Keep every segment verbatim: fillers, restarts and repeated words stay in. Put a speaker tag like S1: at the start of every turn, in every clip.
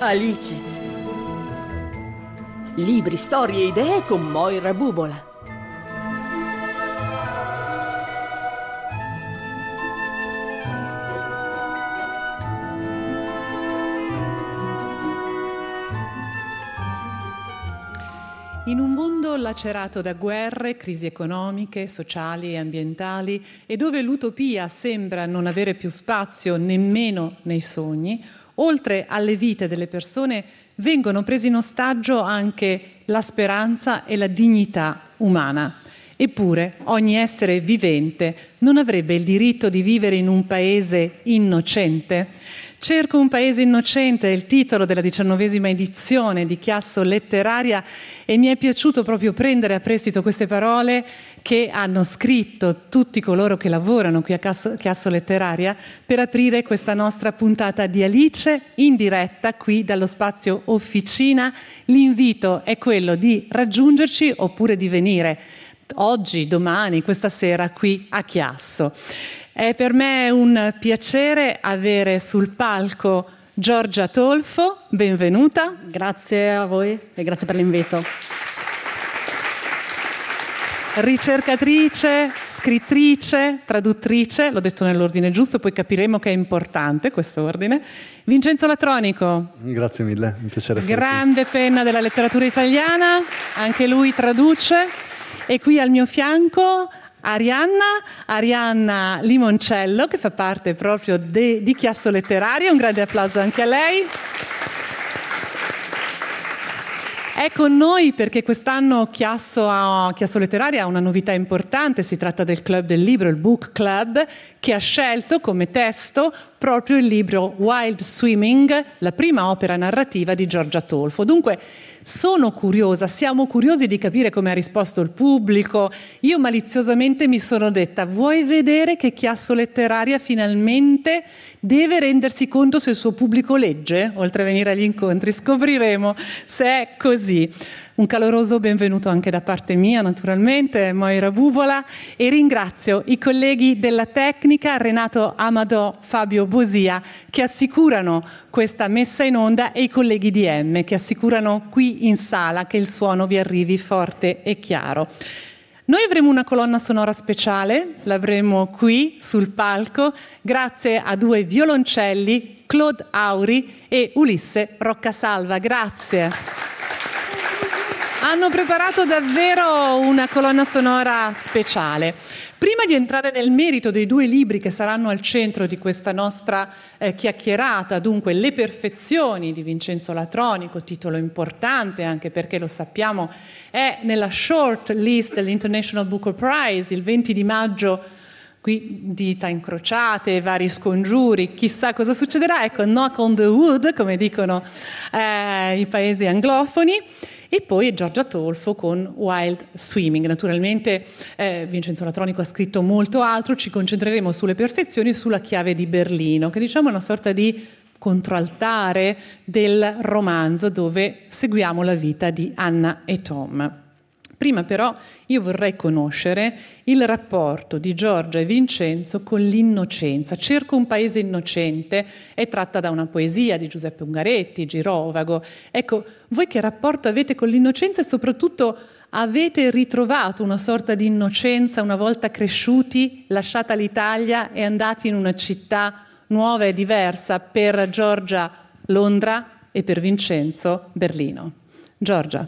S1: Alice. Libri, storie e idee con Moira Bubola.
S2: In un mondo lacerato da guerre, crisi economiche, sociali e ambientali, e dove l'utopia sembra non avere più spazio nemmeno nei sogni, oltre alle vite delle persone vengono presi in ostaggio anche la speranza e la dignità umana. Eppure ogni essere vivente non avrebbe il diritto di vivere in un paese innocente? Cerco un paese innocente è il titolo della diciannovesima edizione di Chiasso Letteraria e mi è piaciuto proprio prendere a prestito queste parole che hanno scritto tutti coloro che lavorano qui a Chiasso, Chiasso Letteraria per aprire questa nostra puntata di Alice in diretta qui dallo spazio Officina. L'invito è quello di raggiungerci oppure di venire oggi, domani, questa sera qui a Chiasso. È per me un piacere avere sul palco Giorgia Tolfo, benvenuta.
S3: Grazie a voi e grazie per l'invito.
S2: Ricercatrice, scrittrice, traduttrice, l'ho detto nell'ordine giusto, poi capiremo che è importante questo ordine. Vincenzo Latronico.
S4: Grazie mille, un piacere essere
S2: grande
S4: qui.
S2: Penna della letteratura italiana, anche lui traduce. E qui al mio fianco Arianna, Arianna Limoncello, che fa parte proprio de, di Chiasso Letteraria. Un grande applauso anche a lei. È con noi perché quest'anno Chiasso, ha, Chiasso Letteraria ha una novità importante. Si tratta del Club del Libro, il Book Club, che ha scelto come testo proprio il libro Wild Swimming, la prima opera narrativa di Giorgia Tolfo. Dunque, sono curiosa, siamo curiosi di capire come ha risposto il pubblico. Io maliziosamente mi sono detta: vuoi vedere che Chiasso Letteraria finalmente deve rendersi conto se il suo pubblico legge, oltre a venire agli incontri? Scopriremo se è così. Un caloroso benvenuto anche da parte mia, naturalmente, Moira Bubola, e ringrazio i colleghi della tecnica, Renato Amadò, Fabio Bosia, che assicurano questa messa in onda, e i colleghi di M, che assicurano qui in sala che il suono vi arrivi forte e chiaro. Noi avremo una colonna sonora speciale, l'avremo qui sul palco, grazie a due violoncelli, Claude Auri e Ulisse Roccasalva. Grazie. Hanno preparato davvero una colonna sonora speciale. Prima di entrare nel merito dei due libri che saranno al centro di questa nostra eh, chiacchierata, dunque Le perfezioni di Vincenzo Latronico, titolo importante anche perché lo sappiamo è nella short list dell'International Booker Prize il venti di maggio, qui dita incrociate, vari scongiuri, chissà cosa succederà, ecco, knock on the wood, come dicono eh, i paesi anglofoni. E poi Giorgia Tolfo con Wild Swimming. Naturalmente eh, Vincenzo Latronico ha scritto molto altro, ci concentreremo sulle perfezioni e sulla chiave di Berlino, che diciamo è una sorta di controaltare del romanzo dove seguiamo la vita di Anna e Tom. Prima però io vorrei conoscere il rapporto di Giorgia e Vincenzo con l'innocenza. Cerco un paese innocente è tratta da una poesia di Giuseppe Ungaretti, Girovago. Ecco, voi che rapporto avete con l'innocenza e soprattutto avete ritrovato una sorta di innocenza una volta cresciuti, lasciata l'Italia e andati in una città nuova e diversa? Per Giorgia Londra e per Vincenzo Berlino. Giorgia.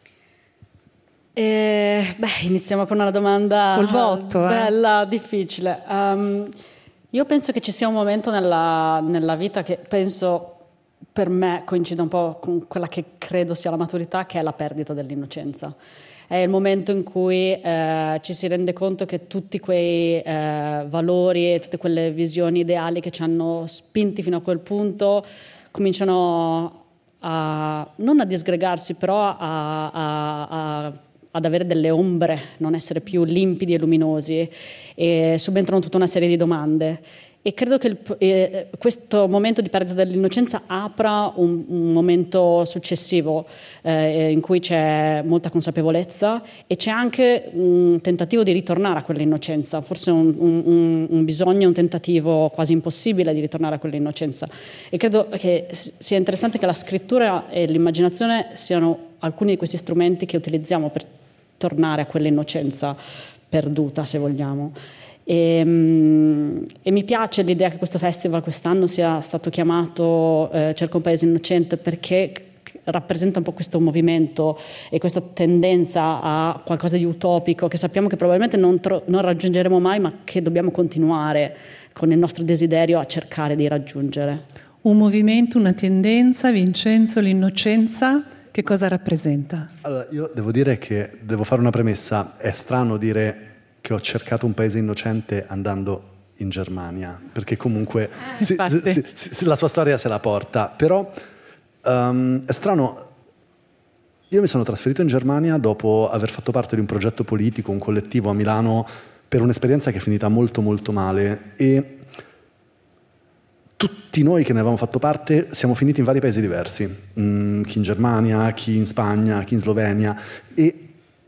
S3: Eh, beh, iniziamo con una domanda
S2: col botto,
S3: bella,
S2: eh.
S3: difficile. Um, io penso che ci sia un momento nella, nella vita che penso per me coincide un po' con quella che credo sia la maturità, che è la perdita dell'innocenza. È il momento in cui eh, ci si rende conto che tutti quei eh, valori e tutte quelle visioni ideali che ci hanno spinti fino a quel punto cominciano a, non a disgregarsi, però a, a, a ad avere delle ombre, non essere più limpidi e luminosi, e subentrano tutta una serie di domande. E credo che il, eh, questo momento di perdita dell'innocenza apra un, un momento successivo eh, in cui c'è molta consapevolezza e c'è anche un tentativo di ritornare a quell'innocenza, forse un, un, un bisogno, un tentativo quasi impossibile di ritornare a quell'innocenza. E credo che sia interessante che la scrittura e l'immaginazione siano alcuni di questi strumenti che utilizziamo per tornare a quell'innocenza perduta, se vogliamo. E, e mi piace l'idea che questo festival quest'anno sia stato chiamato eh, Cerca un paese innocente, perché rappresenta un po' questo movimento e questa tendenza a qualcosa di utopico che sappiamo che probabilmente non, tro- non raggiungeremo mai, ma che dobbiamo continuare con il nostro desiderio a cercare di raggiungere.
S2: Un movimento, una tendenza, Vincenzo, l'innocenza, che cosa rappresenta?
S4: Allora, io devo dire che devo fare una premessa. È strano dire che ho cercato un paese innocente andando in Germania, perché comunque
S2: eh,
S4: si, si, si, la sua storia se la porta. Però um, è strano, io mi sono trasferito in Germania dopo aver fatto parte di un progetto politico, un collettivo a Milano, per un'esperienza che è finita molto molto male, e tutti noi che ne avevamo fatto parte siamo finiti in vari paesi diversi, mm, chi in Germania, chi in Spagna, chi in Slovenia, e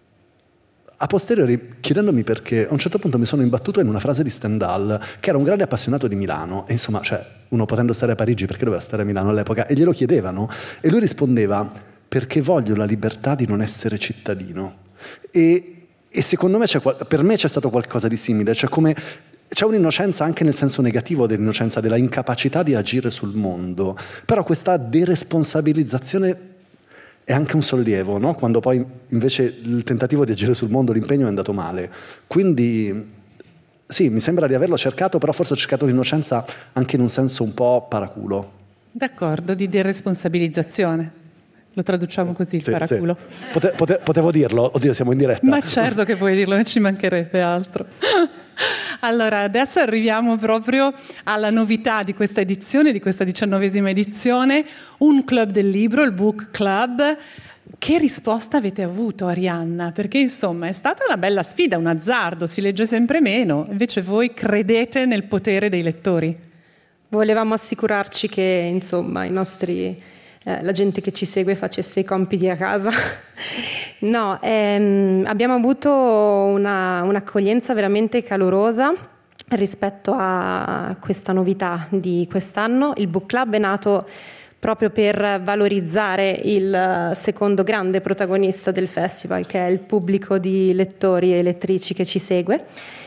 S4: a posteriori, chiedendomi perché, a un certo punto mi sono imbattuto in una frase di Stendhal, che era un grande appassionato di Milano, e insomma, cioè, uno potendo stare a Parigi, perché doveva stare a Milano all'epoca? E glielo chiedevano, e lui rispondeva: perché voglio la libertà di non essere cittadino. E, e secondo me, c'è, per me c'è stato qualcosa di simile, cioè come c'è un'innocenza anche nel senso negativo dell'innocenza, della incapacità di agire sul mondo, però questa deresponsabilizzazione è anche un sollievo, no? Quando poi invece il tentativo di agire sul mondo, l'impegno è andato male. Quindi sì, mi sembra di averlo cercato, però forse ho cercato l'innocenza anche in un senso un po' paraculo.
S2: D'accordo, di deresponsabilizzazione. Lo traduciamo così, il
S4: sì,
S2: paraculo.
S4: Sì. Pote, pote, potevo dirlo? Oddio, siamo in diretta.
S2: Ma certo che puoi dirlo, non ci mancherebbe altro. Allora, adesso arriviamo proprio alla novità di questa edizione, di questa diciannovesima edizione, un club del libro, il Book Club. Che risposta avete avuto, Arianna? Perché insomma è stata una bella sfida, un azzardo, si legge sempre meno, invece voi credete nel potere dei lettori?
S5: Volevamo assicurarci che insomma i nostri... Eh, la gente che ci segue facesse i compiti a casa. No, ehm, abbiamo avuto una, un'accoglienza veramente calorosa rispetto a questa novità di quest'anno. Il Book Club è nato proprio per valorizzare il secondo grande protagonista del festival, che è il pubblico di lettori e lettrici che ci segue.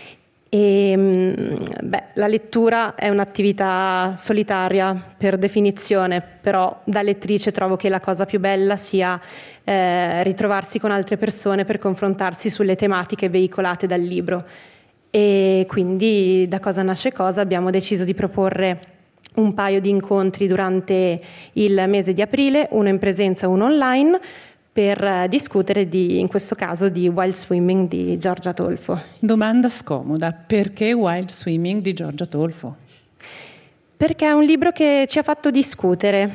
S5: E, beh, la lettura è un'attività solitaria per definizione, però da lettrice trovo che la cosa più bella sia eh, ritrovarsi con altre persone per confrontarsi sulle tematiche veicolate dal libro. E quindi da Cosa nasce cosa abbiamo deciso di proporre un paio di incontri durante il mese di aprile, uno in presenza e uno online, per discutere di, in questo caso, di Wild Swimming di Giorgia Tolfo.
S2: Domanda scomoda: perché Wild Swimming di Giorgia Tolfo?
S5: Perché è un libro che ci ha fatto discutere.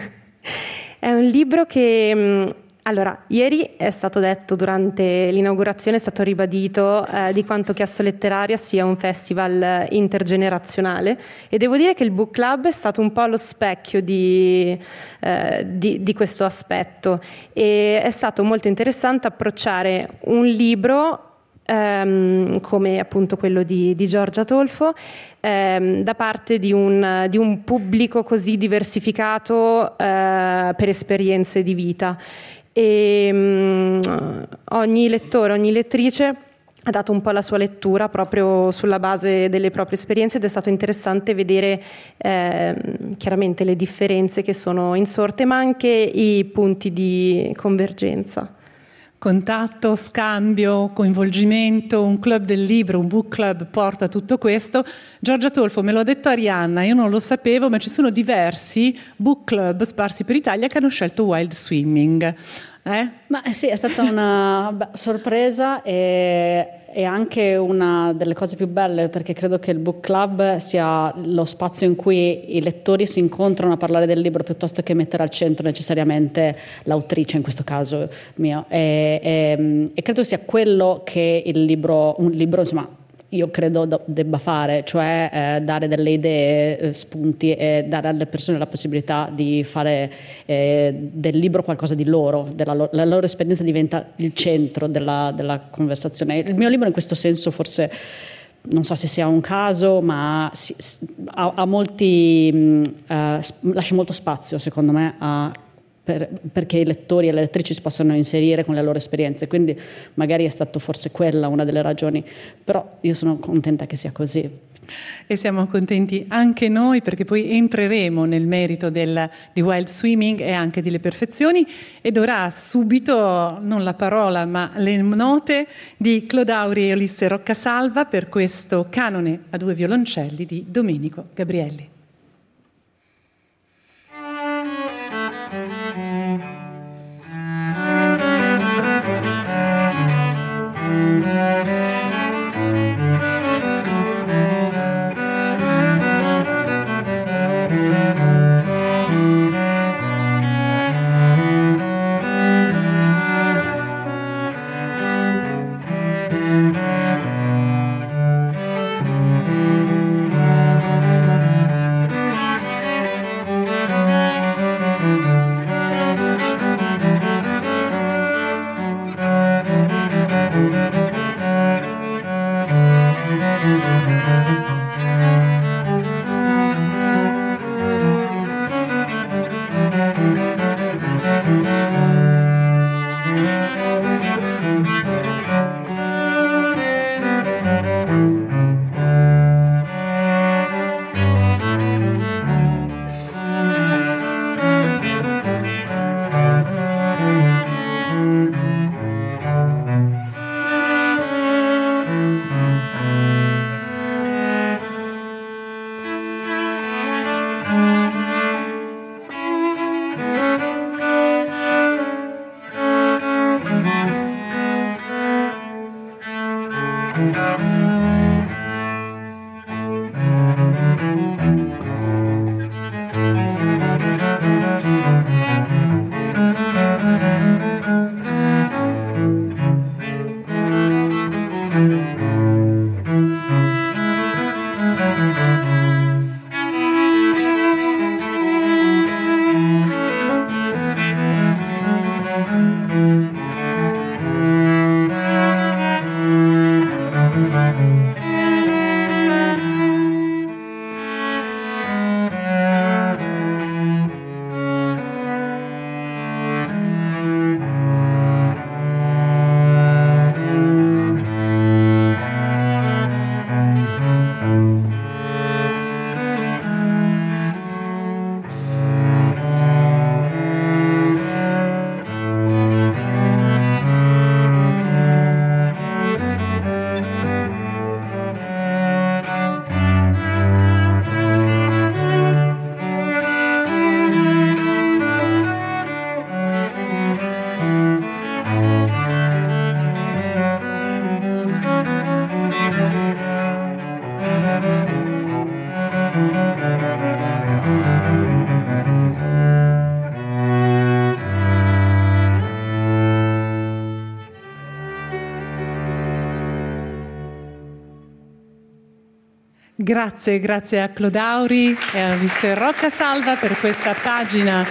S5: È un libro che... Allora, ieri è stato detto durante l'inaugurazione, è stato ribadito eh, di quanto Chiasso Letteraria sia un festival intergenerazionale, e devo dire che il Book Club è stato un po' lo specchio di, eh, di, di questo aspetto, e è stato molto interessante approcciare un libro ehm, come appunto quello di, di Giorgia Tolfo ehm, da parte di un, di un pubblico così diversificato eh, per esperienze di vita. E um, ogni lettore, ogni lettrice ha dato un po' la sua lettura proprio sulla base delle proprie esperienze, ed è stato interessante vedere eh, chiaramente le differenze che sono insorte, ma anche i punti di convergenza.
S2: Contatto, scambio, coinvolgimento, un club del libro, un book club porta tutto questo. Giorgia Tolfo, me l'ha detto Arianna, io non lo sapevo, ma ci sono diversi book club sparsi per l'Italia che hanno scelto Wild Swimming. Eh?
S3: Ma sì, è stata una beh, sorpresa e, e anche una delle cose più belle, perché credo che il book club sia lo spazio in cui i lettori si incontrano a parlare del libro, piuttosto che mettere al centro necessariamente l'autrice, in questo caso mio. E, e, e credo sia quello che il libro, un libro insomma io credo do, debba fare, cioè eh, dare delle idee, eh, spunti e dare alle persone la possibilità di fare eh, del libro qualcosa di loro, della lo- la loro esperienza diventa il centro della, della conversazione. Il mio libro in questo senso forse, non so se sia un caso, ma si, ha, ha molti, mh, uh, lascia molto spazio secondo me a Per, perché i lettori e le lettrici si possono inserire con le loro esperienze, quindi magari è stato forse quella una delle ragioni, però io sono contenta che sia così.
S2: E siamo contenti anche noi, perché poi entreremo nel merito del, di Wild Swimming e anche delle perfezioni, ed ora subito, non la parola ma le note di Clodauri e Ulisse Roccasalva per questo canone a due violoncelli di Domenico Gabrielli. Grazie, grazie a Clodauri e a Ulisse Roccasalva per questa pagina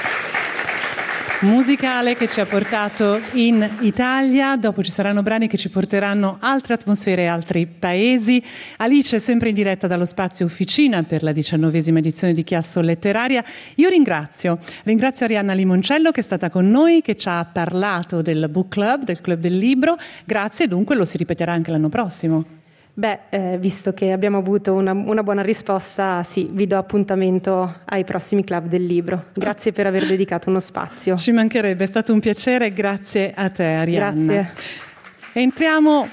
S2: musicale che ci ha portato in Italia. Dopo ci saranno brani che ci porteranno altre atmosfere e altri paesi. Alice è sempre in diretta dallo spazio Officina per la diciannovesima edizione di Chiasso Letteraria. Io ringrazio, ringrazio Arianna Limoncello che è stata con noi, che ci ha parlato del book club, del club del libro. Grazie, dunque lo si ripeterà anche l'anno prossimo.
S5: Beh, eh, visto che abbiamo avuto una, una buona risposta, sì, vi do appuntamento ai prossimi club del libro. Grazie per aver dedicato uno spazio.
S2: Ci mancherebbe, è stato un piacere, grazie a te Arianna.
S5: Grazie.
S2: Entriamo...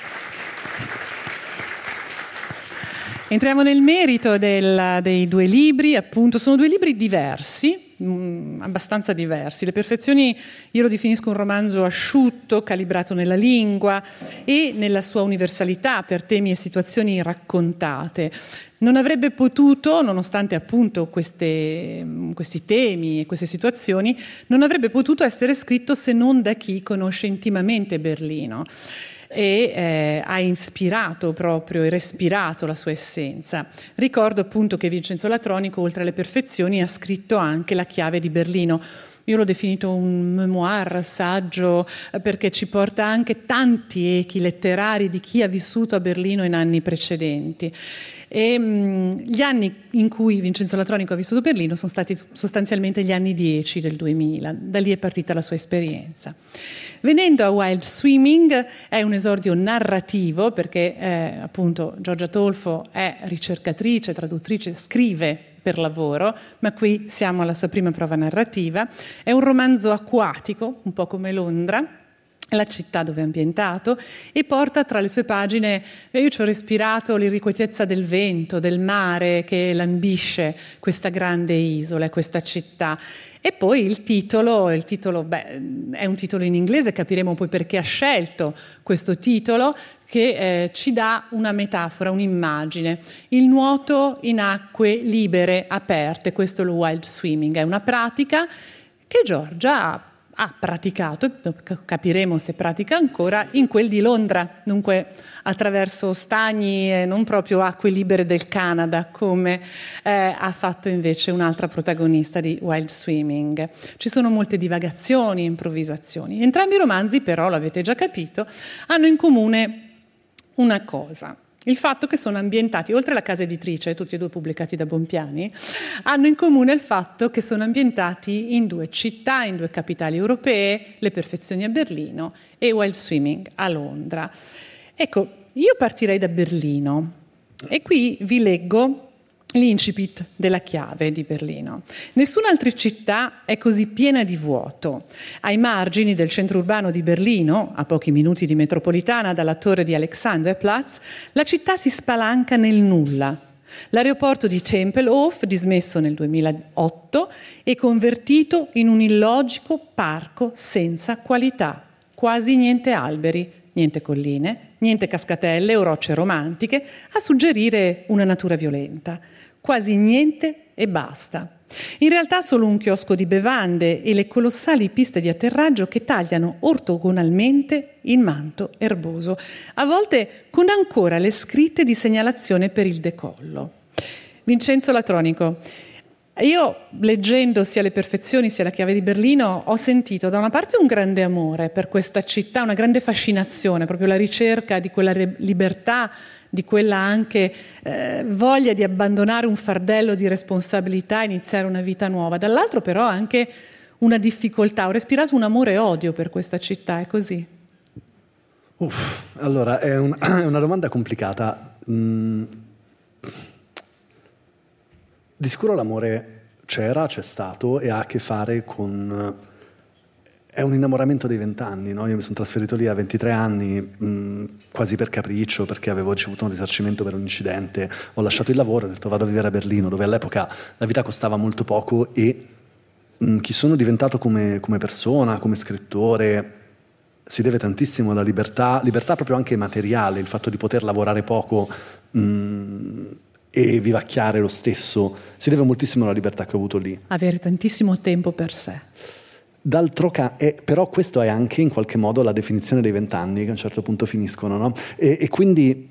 S2: Entriamo nel merito del, dei due libri, appunto, sono due libri diversi, mh, abbastanza diversi. Le perfezioni io lo definisco un romanzo asciutto, calibrato nella lingua e nella sua universalità per temi e situazioni raccontate. Non avrebbe potuto, nonostante appunto queste, questi temi e queste situazioni, non avrebbe potuto essere scritto se non da chi conosce intimamente Berlino. e eh, ha ispirato proprio e respirato la sua essenza. Ricordo appunto che Vincenzo Latronico, oltre alle perfezioni, ha scritto anche La chiave di Berlino. Io l'ho definito un memoir, saggio, perché ci porta anche tanti echi letterari di chi ha vissuto a Berlino in anni precedenti. E mh, gli anni in cui Vincenzo Latronico ha vissuto a Berlino sono stati sostanzialmente gli anni dieci del duemila, da lì è partita la sua esperienza. Venendo a Wild Swimming, è un esordio narrativo, perché eh, appunto Giorgia Tolfo è ricercatrice, traduttrice, scrive per lavoro, ma qui siamo alla sua prima prova narrativa. È un romanzo acquatico, un po' come Londra, la città dove è ambientato, e porta tra le sue pagine, io ci ho respirato l'irrequietezza del vento, del mare che lambisce questa grande isola, questa città. E poi il titolo, il titolo beh, è un titolo in inglese, capiremo poi perché ha scelto questo titolo, che eh, ci dà una metafora, un'immagine. Il nuoto in acque libere, aperte, questo è lo wild swimming, è una pratica che Giorgia ha ha praticato, capiremo se pratica ancora, in quel di Londra, dunque attraverso stagni e non proprio acque libere del Canada, come eh, ha fatto invece un'altra protagonista di Wild Swimming. Ci sono molte divagazioni, improvvisazioni. Entrambi i romanzi, però, l'avete già capito, hanno in comune una cosa: il fatto che sono ambientati, oltre alla casa editrice, tutti e due pubblicati da Bompiani, hanno in comune il fatto che sono ambientati in due città, in due capitali europee, Le perfezioni a Berlino e Wild Swimming a Londra. Ecco, io partirei da Berlino e qui vi leggo l'incipit della chiave di Berlino. Nessun'altra città è così piena di vuoto. Ai margini del centro urbano di Berlino, a pochi minuti di metropolitana dalla torre di Alexanderplatz, la città si spalanca nel nulla. L'aeroporto di Tempelhof, dismesso nel duemilaotto, è convertito in un illogico parco senza qualità. Quasi niente alberi, niente colline, niente cascatelle o rocce romantiche a suggerire una natura violenta. Quasi niente e basta. In realtà solo un chiosco di bevande e le colossali piste di atterraggio che tagliano ortogonalmente il manto erboso, a volte con ancora le scritte di segnalazione per il decollo. Vincenzo Latronico, io leggendo sia Le perfezioni sia La chiave di Berlino ho sentito da una parte un grande amore per questa città, una grande fascinazione, proprio la ricerca di quella re- libertà, di quella anche eh, voglia di abbandonare un fardello di responsabilità e iniziare una vita nuova. Dall'altro però anche una difficoltà, ho respirato un amore e odio per questa città, è così?
S4: Uff, allora è, un, è una domanda complicata. Mm. Di sicuro l'amore c'era, c'è stato e ha a che fare con... È un innamoramento dei vent'anni, no? Io mi sono trasferito lì a ventitré anni, mh, quasi per capriccio, perché avevo ricevuto un risarcimento per un incidente. Ho lasciato il lavoro e ho detto vado a vivere a Berlino, dove all'epoca la vita costava molto poco e mh, chi sono diventato come, come persona, come scrittore, si deve tantissimo alla libertà, libertà proprio anche materiale, il fatto di poter lavorare poco mh, e vivacchiare lo stesso, si deve moltissimo alla libertà che ho avuto lì.
S2: Avere tantissimo tempo per sé.
S4: D'altro canto, però questo è anche in qualche modo la definizione dei vent'anni che a un certo punto finiscono, no? E, e quindi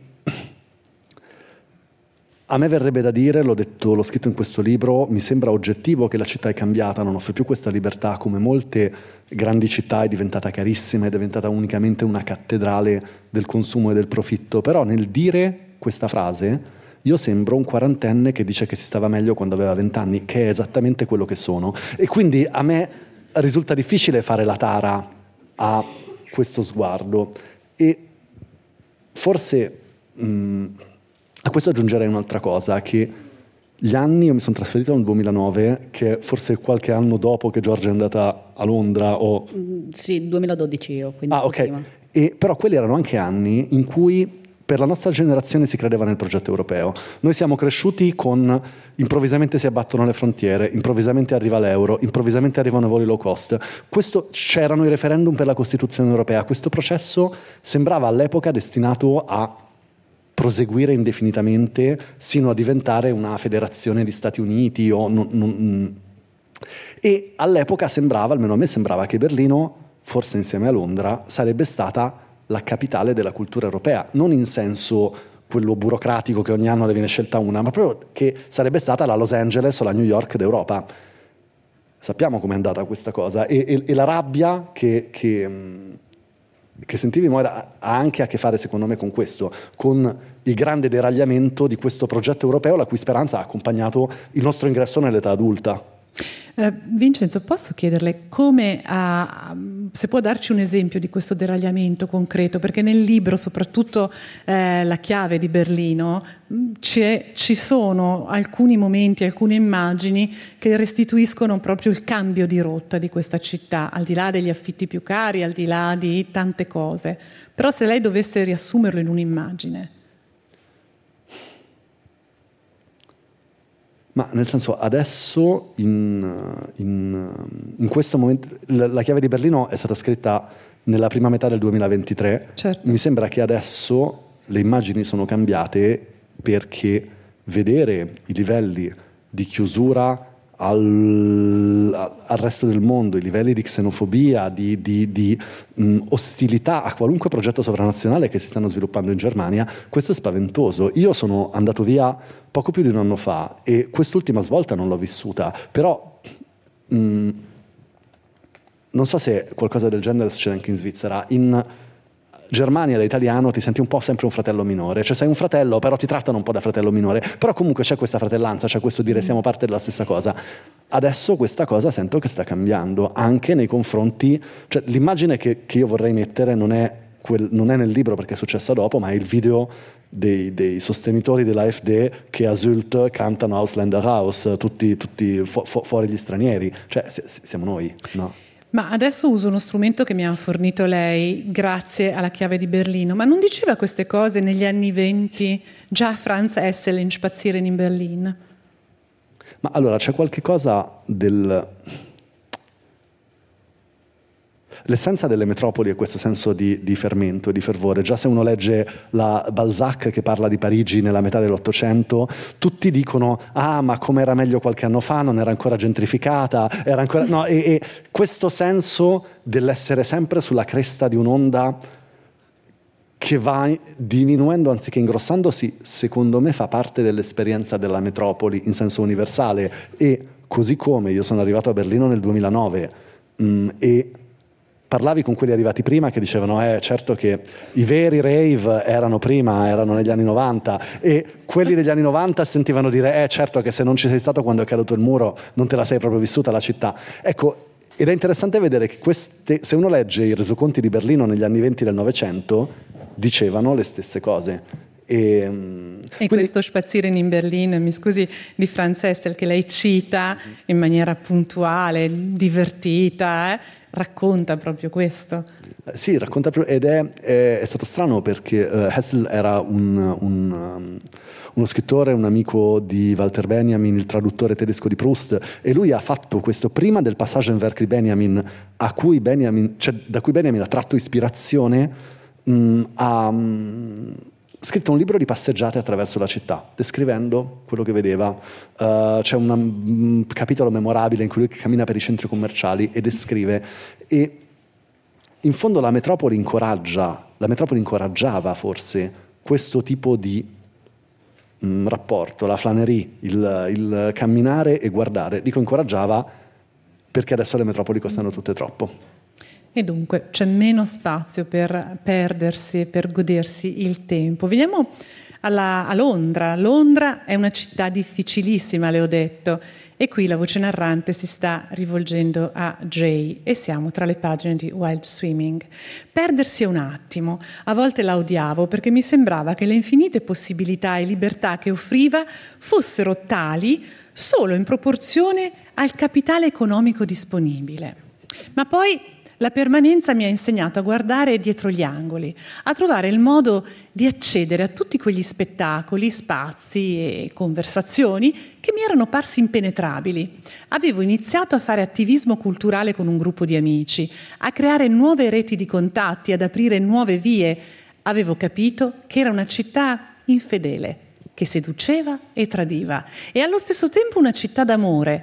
S4: a me verrebbe da dire, l'ho detto, l'ho scritto in questo libro, mi sembra oggettivo che la città è cambiata, non offre più questa libertà, come molte grandi città è diventata carissima, è diventata unicamente una cattedrale del consumo e del profitto, però nel dire questa frase io sembro un quarantenne che dice che si stava meglio quando aveva vent'anni, che è esattamente quello che sono. E quindi a me risulta difficile fare la tara a questo sguardo e forse mh, a questo aggiungerei un'altra cosa, che gli anni, io mi sono trasferito nel duemilanove, che forse qualche anno dopo che Giorgia è andata a Londra o...
S3: Sì, duemiladodici io, quindi
S4: ah, ok.
S3: prima.
S4: E, però quelli erano anche anni in cui per la nostra generazione si credeva nel progetto europeo. Noi siamo cresciuti con improvvisamente si abbattono le frontiere, improvvisamente arriva l'euro, improvvisamente arrivano i voli low cost. Questo, c'erano i referendum per la Costituzione europea. Questo processo sembrava all'epoca destinato a proseguire indefinitamente sino a diventare una federazione di Stati Uniti o non, non, e all'epoca sembrava, almeno a me sembrava, che Berlino, forse insieme a Londra, sarebbe stata la capitale della cultura europea, non in senso quello burocratico che ogni anno ne viene scelta una, ma proprio che sarebbe stata la Los Angeles o la New York d'Europa. Sappiamo com'è andata questa cosa e, e, e la rabbia che, che, che sentivi Moira ha anche a che fare, secondo me, con questo, con il grande deragliamento di questo progetto europeo la cui speranza ha accompagnato il nostro ingresso nell'età adulta.
S2: Uh, Vincenzo, posso chiederle come ha, se può darci un esempio di questo deragliamento concreto, perché nel libro, soprattutto eh, La chiave di Berlino, c'è, ci sono alcuni momenti, alcune immagini che restituiscono proprio il cambio di rotta di questa città, al di là degli affitti più cari, al di là di tante cose. Però se lei dovesse riassumerlo in un'immagine.
S4: Ma nel senso, adesso, in, in, in questo momento, la, la chiave di Berlino è stata scritta nella prima metà del duemilaventitré.
S2: Certo.
S4: Mi sembra che adesso le immagini sono cambiate perché vedere i livelli di chiusura al, al resto del mondo, i livelli di xenofobia, di, di, di mh, ostilità a qualunque progetto sovranazionale che si stanno sviluppando in Germania, questo è spaventoso. Io sono andato via poco più di un anno fa e quest'ultima svolta non l'ho vissuta, però mh, non so se qualcosa del genere succede anche in Svizzera. In Germania da italiano ti senti un po' sempre un fratello minore, cioè sei un fratello però ti trattano un po' da fratello minore, però comunque c'è questa fratellanza, c'è questo dire siamo parte della stessa cosa. Adesso questa cosa sento che sta cambiando anche nei confronti, cioè l'immagine che, che io vorrei mettere non è, quel, non è nel libro perché è successa dopo, ma è il video dei, dei sostenitori dell'AfD che a Sylt cantano Ausländer raus, tutti, tutti fu, fu, fuori gli stranieri, cioè se, se, siamo noi, no?
S2: Ma adesso uso uno strumento che mi ha fornito lei grazie alla chiave di Berlino, ma non diceva queste cose negli anni venti già Franz Hessel in Spazieren in Berlin?
S4: Ma allora c'è qualche cosa del... L'essenza delle metropoli è questo senso di, di fermento, di fervore. Già se uno legge la Balzac che parla di Parigi nella metà dell'Ottocento, tutti dicono ah ma come era meglio qualche anno fa, non era ancora gentrificata, era ancora... No, e, e questo senso dell'essere sempre sulla cresta di un'onda che va diminuendo anziché ingrossandosi, secondo me fa parte dell'esperienza della metropoli in senso universale. E così come io sono arrivato a Berlino nel duemilanove mh, e parlavi con quelli arrivati prima che dicevano eh certo che i veri rave erano prima, erano negli anni novanta, e quelli degli anni novanta sentivano dire eh certo che se non ci sei stato quando è caduto il muro non te la sei proprio vissuta la città. Ecco, ed è interessante vedere che queste, se uno legge i resoconti di Berlino negli anni venti del Novecento dicevano le stesse cose. E,
S2: e
S4: quindi...
S2: questo Spazieren in Berlin, mi scusi, di Franz Hessel che lei cita in maniera puntuale, divertita, eh, racconta proprio questo.
S4: Sì, racconta proprio, ed è, è, è stato strano perché uh, Hessel era un, un, um, uno scrittore, un amico di Walter Benjamin, il traduttore tedesco di Proust, e lui ha fatto questo prima del Passagenwerk di Benjamin, a cui Benjamin, cioè, da cui Benjamin ha tratto ispirazione, mh, ha mh, scritto un libro di passeggiate attraverso la città, descrivendo quello che vedeva. Uh, c'è un um, capitolo memorabile in cui lui cammina per i centri commerciali e descrive, e in fondo la metropoli incoraggia, la metropoli incoraggiava forse questo tipo di mh, rapporto, la flânerie, il, il camminare e guardare. Dico incoraggiava perché adesso le metropoli costano tutte troppo.
S2: E dunque c'è meno spazio per perdersi, per godersi il tempo. Veniamo alla, a Londra. Londra è una città difficilissima, le ho detto, e qui la voce narrante si sta rivolgendo a Jay e siamo tra le pagine di Wild Swimming. Perdersi è un attimo. A volte la odiavo perché mi sembrava che le infinite possibilità e libertà che offriva fossero tali solo in proporzione al capitale economico disponibile. Ma poi la permanenza mi ha insegnato a guardare dietro gli angoli, a trovare il modo di accedere a tutti quegli spettacoli, spazi e conversazioni che mi erano parsi impenetrabili. Avevo iniziato a fare attivismo culturale con un gruppo di amici, a creare nuove reti di contatti, ad aprire nuove vie. Avevo capito che era una città infedele, che seduceva e tradiva, e allo stesso tempo una città d'amore,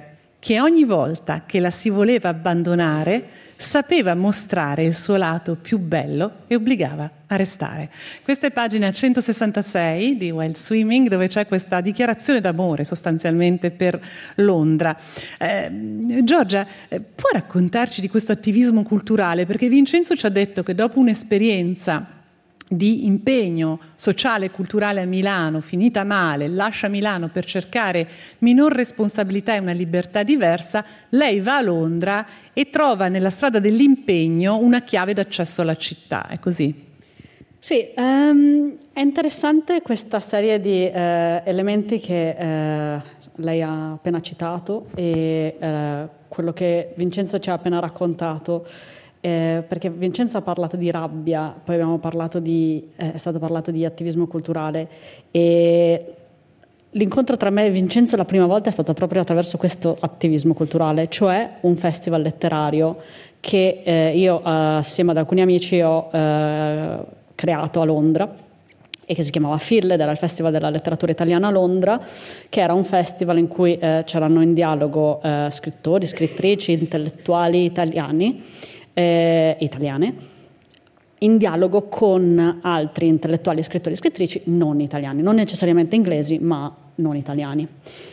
S2: che ogni volta che la si voleva abbandonare sapeva mostrare il suo lato più bello e obbligava a restare. Questa è pagina centosessantasei di Wild Swimming, dove c'è questa dichiarazione d'amore sostanzialmente per Londra. Eh, Giorgia, eh, può raccontarci di questo attivismo culturale? Perché Vincenzo ci ha detto che dopo un'esperienza di impegno sociale e culturale a Milano, finita male, lascia Milano per cercare minor responsabilità e una libertà diversa, lei va a Londra e trova nella strada dell'impegno una chiave d'accesso alla città, è così?
S3: Sì, um, è interessante questa serie di uh, elementi che uh, lei ha appena citato e uh, quello che Vincenzo ci ha appena raccontato. Eh, perché Vincenzo ha parlato di rabbia, poi abbiamo parlato di, eh, è stato parlato di attivismo culturale e l'incontro tra me e Vincenzo la prima volta è stato proprio attraverso questo attivismo culturale, cioè un festival letterario che eh, io assieme ad alcuni amici ho eh, creato a Londra e che si chiamava F I L, ed era il Festival della Letteratura Italiana a Londra, che era un festival in cui eh, c'erano in dialogo eh, scrittori, scrittrici, intellettuali italiani Eh, italiane, in dialogo con altri intellettuali, scrittori e scrittrici non italiani, non necessariamente inglesi, ma non italiani.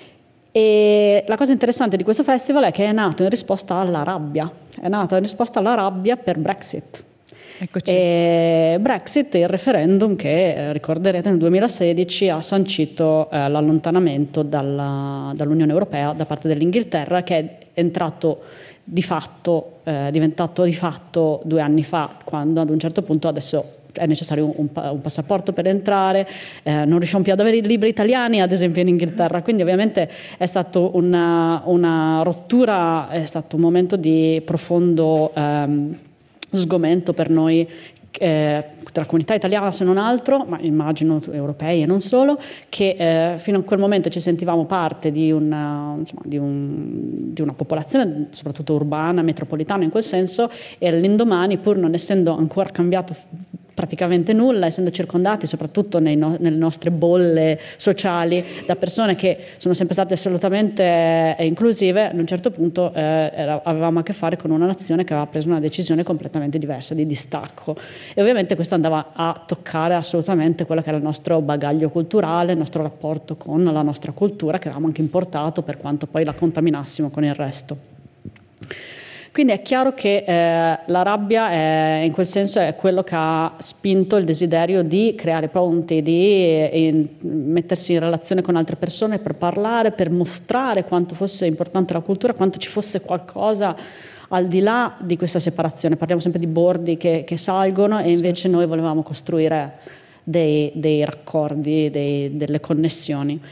S3: E la cosa interessante di questo festival è che è nato in risposta alla rabbia, è nato in risposta alla rabbia per Brexit.
S2: Eccoci.
S3: E Brexit, il referendum che eh, ricorderete nel duemilasedici ha sancito eh, l'allontanamento dalla, dall'Unione Europea da parte dell'Inghilterra, che è entrato di fatto, è eh, diventato di fatto due anni fa, quando ad un certo punto adesso è necessario un, un, un passaporto per entrare, eh, non riusciamo più ad avere i libri italiani ad esempio in Inghilterra, quindi ovviamente è stato una, una rottura, è stato un momento di profondo ehm, sgomento per noi, eh, della comunità italiana se non altro, ma immagino europei e non solo, che eh, fino a quel momento ci sentivamo parte di una, insomma, di, un, di una popolazione soprattutto urbana, metropolitana in quel senso, e all'indomani, pur non essendo ancora cambiato praticamente nulla, essendo circondati soprattutto nei no, nelle nostre bolle sociali da persone che sono sempre state assolutamente eh, inclusive, ad un certo punto eh, era, avevamo a che fare con una nazione che aveva preso una decisione completamente diversa di distacco, e ovviamente questo andava a toccare assolutamente quello che era il nostro bagaglio culturale, il nostro rapporto con la nostra cultura, che avevamo anche importato, per quanto poi la contaminassimo con il resto. Quindi è chiaro che eh, la rabbia è, in quel senso è quello che ha spinto il desiderio di creare ponti, di in, mettersi in relazione con altre persone per parlare, per mostrare quanto fosse importante la cultura, quanto ci fosse qualcosa al di là di questa separazione. Parliamo sempre di bordi che, che salgono, e invece noi volevamo costruire dei, dei raccordi, dei, delle connessioni.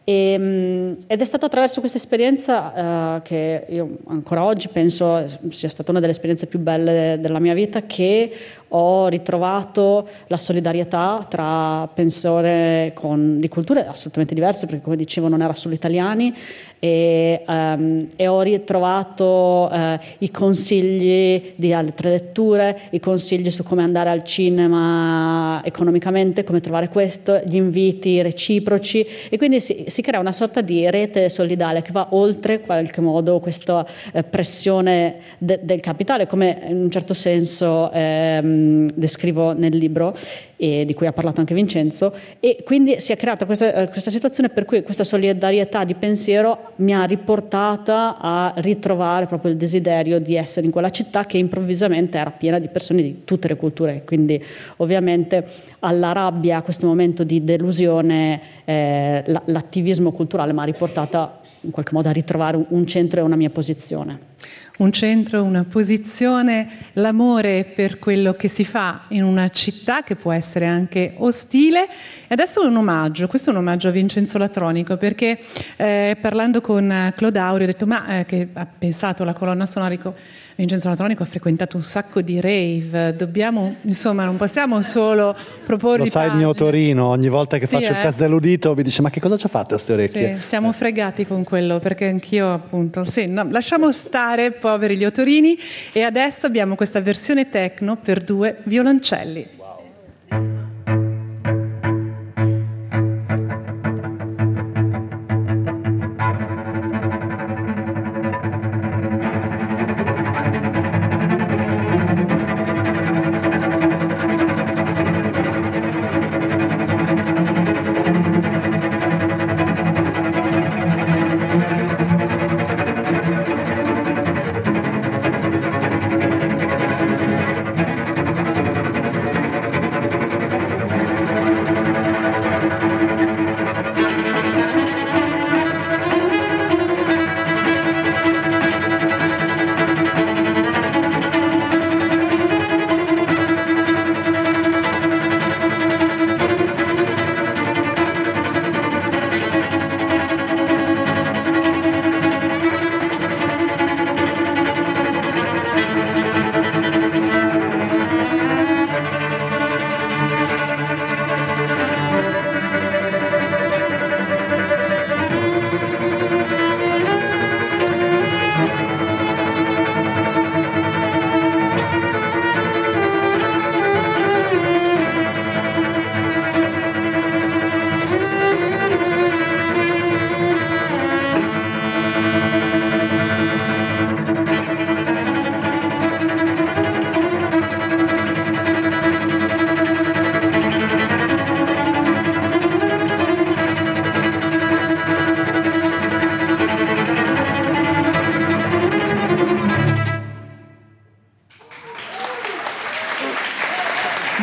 S3: E, ed è stato attraverso questa esperienza uh, che io ancora oggi penso sia stata una delle esperienze più belle della mia vita, che ho ritrovato la solidarietà tra persone con, di culture assolutamente diverse, perché come dicevo non era solo italiani, e, um, e ho ritrovato uh, i consigli di altre letture, i consigli su come andare al cinema economicamente, come trovare questo, gli inviti reciproci, e quindi si, si crea una sorta di rete solidale che va oltre in qualche modo questa eh, pressione de, del capitale, come in un certo senso ehm, descrivo nel libro, e di cui ha parlato anche Vincenzo, e quindi si è creata questa, questa situazione per cui questa solidarietà di pensiero mi ha riportata a ritrovare proprio il desiderio di essere in quella città che improvvisamente era piena di persone di tutte le culture, quindi ovviamente alla rabbia, a questo momento di delusione, eh, l'attivismo culturale mi ha riportata in qualche modo a ritrovare un centro e una mia posizione.
S2: Un centro, una posizione, l'amore per quello che si fa in una città che può essere anche ostile. E adesso un omaggio, questo è un omaggio a Vincenzo Latronico, perché eh, parlando con Claude Auri ho detto ma eh, che ha pensato alla colonna sonora, dico, Vincenzo Latronico ha frequentato un sacco di rave, dobbiamo, insomma, non possiamo solo proporre.
S4: Lo sai,
S2: pagine.
S4: Il mio Torino, ogni volta che
S2: sì,
S4: faccio
S2: eh?
S4: il castello udito mi dice ma che cosa ci ha fatto a queste orecchie?
S2: Sì, siamo fregati con quello, perché anch'io appunto, sì, no, lasciamo stare poveri gli otorini, e adesso abbiamo questa versione techno per due violoncelli.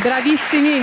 S2: Bravissimi.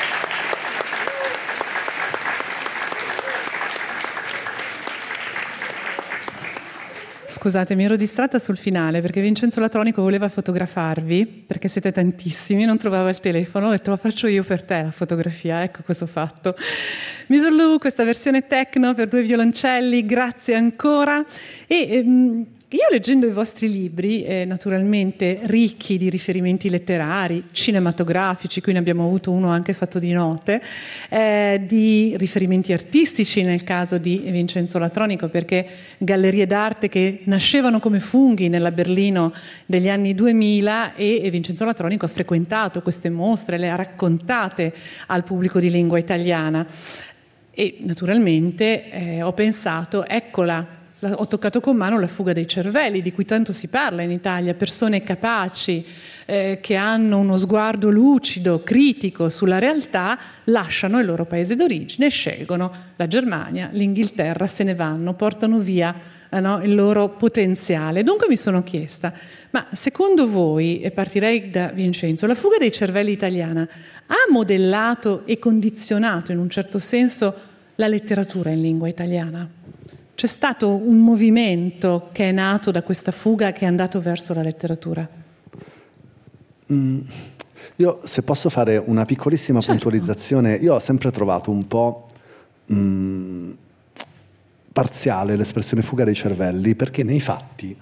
S2: Scusate, mi ero distratta sul finale perché Vincenzo Latronico voleva fotografarvi, perché siete tantissimi, non trovava il telefono, ho detto la faccio io per te la fotografia, ecco cosa ho fatto. Misulu, questa versione techno per due violoncelli, grazie ancora. E ehm, io leggendo i vostri libri, eh, naturalmente ricchi di riferimenti letterari, cinematografici, qui ne abbiamo avuto uno anche fatto di note, eh, di riferimenti artistici nel caso di Vincenzo Latronico, perché gallerie d'arte che nascevano come funghi nella Berlino degli anni duemila, e, e Vincenzo Latronico ha frequentato queste mostre, le ha raccontate al pubblico di lingua italiana. E naturalmente eh, ho pensato, eccola, ho toccato con mano la fuga dei cervelli, di cui tanto si parla in Italia, persone capaci, eh, che hanno uno sguardo lucido, critico sulla realtà, lasciano il loro paese d'origine, scelgono la Germania, l'Inghilterra, se ne vanno, portano via eh, no, il loro potenziale. Dunque mi sono chiesta, ma secondo voi, e partirei da Vincenzo, la fuga dei cervelli italiana ha modellato e condizionato in un certo senso la letteratura in lingua italiana? C'è stato un movimento che è nato da questa fuga, che è andato verso la letteratura?
S4: Mm, io, se posso fare una piccolissima certo. puntualizzazione, io ho sempre trovato un po' mm, parziale l'espressione fuga dei cervelli, perché nei fatti,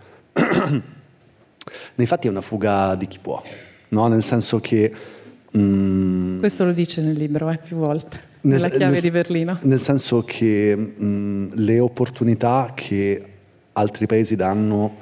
S4: nei fatti è una fuga di chi può, no? Nel senso che... Mm,
S2: questo lo dice nel libro, eh, più volte. Nella chiave
S4: nel,
S2: di Berlino.
S4: Nel senso che mh, le opportunità che altri paesi danno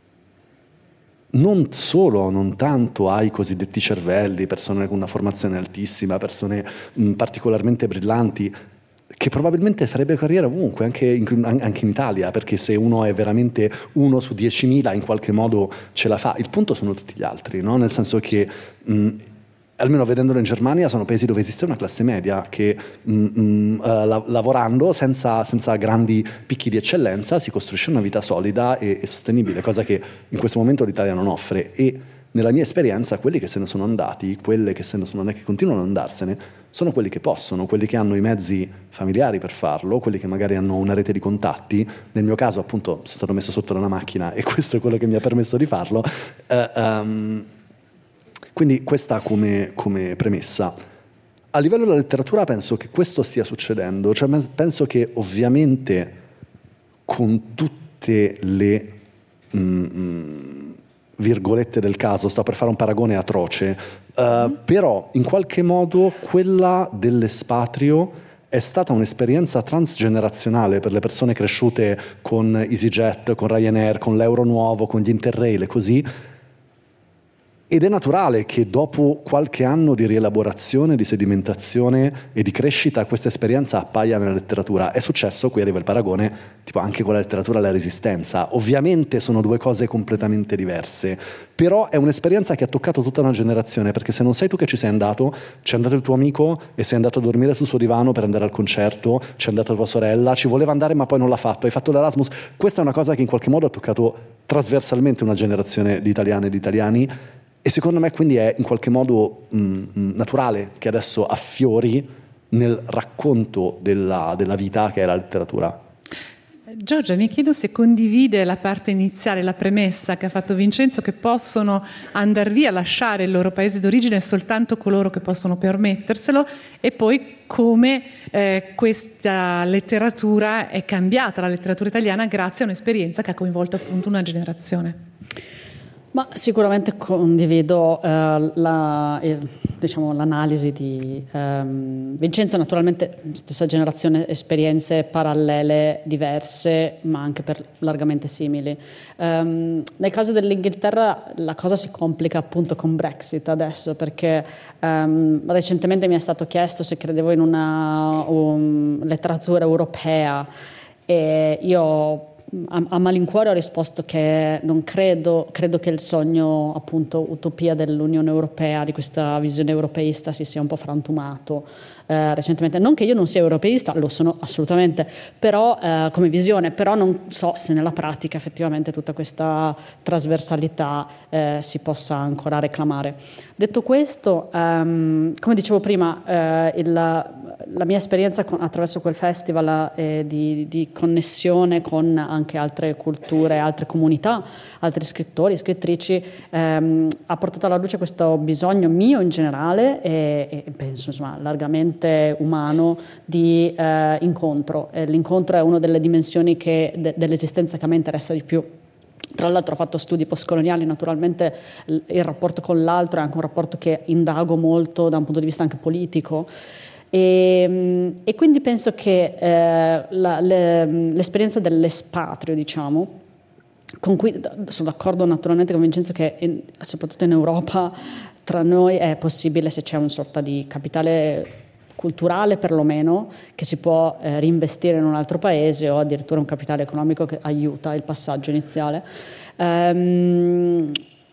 S4: non solo, non tanto ai cosiddetti cervelli, persone con una formazione altissima, persone mh, particolarmente brillanti, che probabilmente farebbe carriera ovunque, anche in, anche in Italia, perché se uno è veramente uno su diecimila in qualche modo ce la fa. Il punto sono tutti gli altri, no? Nel senso che... Mh, almeno vedendolo in Germania, sono paesi dove esiste una classe media che mm, mm, uh, la, lavorando senza, senza grandi picchi di eccellenza si costruisce una vita solida e, e sostenibile, cosa che in questo momento l'Italia non offre. E nella mia esperienza quelli che se ne sono andati, quelle che se ne sono, non è che continuano ad andarsene, sono quelli che possono, quelli che hanno i mezzi familiari per farlo, quelli che magari hanno una rete di contatti. Nel mio caso appunto sono stato messo sotto da una macchina e questo è quello che mi ha permesso di farlo. Uh, um, Quindi questa come, come premessa. A livello della letteratura penso che questo stia succedendo, cioè penso che ovviamente con tutte le mm, virgolette del caso, sto per fare un paragone atroce, uh, però in qualche modo quella dell'espatrio è stata un'esperienza transgenerazionale per le persone cresciute con EasyJet, con Ryanair, con l'euro nuovo, con gli Interrail e così. Ed è naturale che dopo qualche anno di rielaborazione, di sedimentazione e di crescita questa esperienza appaia nella letteratura. È successo, qui arriva il paragone, tipo anche con la letteratura e la resistenza. Ovviamente sono due cose completamente diverse, però è un'esperienza che ha toccato tutta una generazione, perché se non sei tu che ci sei andato, c'è andato il tuo amico e sei andato a dormire sul suo divano per andare al concerto, c'è andata tua sorella, ci voleva andare ma poi non l'ha fatto, hai fatto l'Erasmus. Questa è una cosa che in qualche modo ha toccato trasversalmente una generazione di italiane e di italiani. E secondo me quindi è in qualche modo mh, naturale che adesso affiori nel racconto della, della vita che è la letteratura.
S2: Giorgia, mi chiedo se condivide la parte iniziale, la premessa che ha fatto Vincenzo, che possono andare via, lasciare il loro paese d'origine soltanto coloro che possono permetterselo, e poi come eh, questa letteratura è cambiata, la letteratura italiana, grazie a un'esperienza che ha coinvolto appunto una generazione.
S3: Ma sicuramente condivido eh, la, eh, diciamo, l'analisi di ehm, Vincenzo. Naturalmente stessa generazione, esperienze parallele, diverse, ma anche per largamente simili. Um, nel caso dell'Inghilterra la cosa si complica appunto con Brexit adesso, perché um, recentemente mi è stato chiesto se credevo in una um, letteratura europea, e io a, a malincuore ho risposto che non credo, credo che il sogno appunto utopia dell'Unione Europea, di questa visione europeista, si sia un po' frantumato eh, recentemente. Non che io non sia europeista, lo sono assolutamente, però eh, come visione, però non so se nella pratica effettivamente tutta questa trasversalità eh, si possa ancora reclamare. Detto questo, um, come dicevo prima, uh, il, la mia esperienza con, attraverso quel festival eh, di, di connessione con anche altre culture, altre comunità, altri scrittori, scrittrici, um, ha portato alla luce questo bisogno mio in generale e, e penso insomma largamente umano di uh, incontro. E l'incontro è una delle dimensioni che, de, dell'esistenza che a me interessa di più. Tra l'altro ho fatto studi postcoloniali, naturalmente il rapporto con l'altro è anche un rapporto che indago molto da un punto di vista anche politico e, e quindi penso che eh, la, le, l'esperienza dell'espatrio, diciamo, con cui sono d'accordo naturalmente con Vincenzo che in, soprattutto in Europa tra noi è possibile se c'è una sorta di capitale culturale perlomeno, che si può eh, reinvestire in un altro paese o addirittura un capitale economico che aiuta il passaggio iniziale. Um,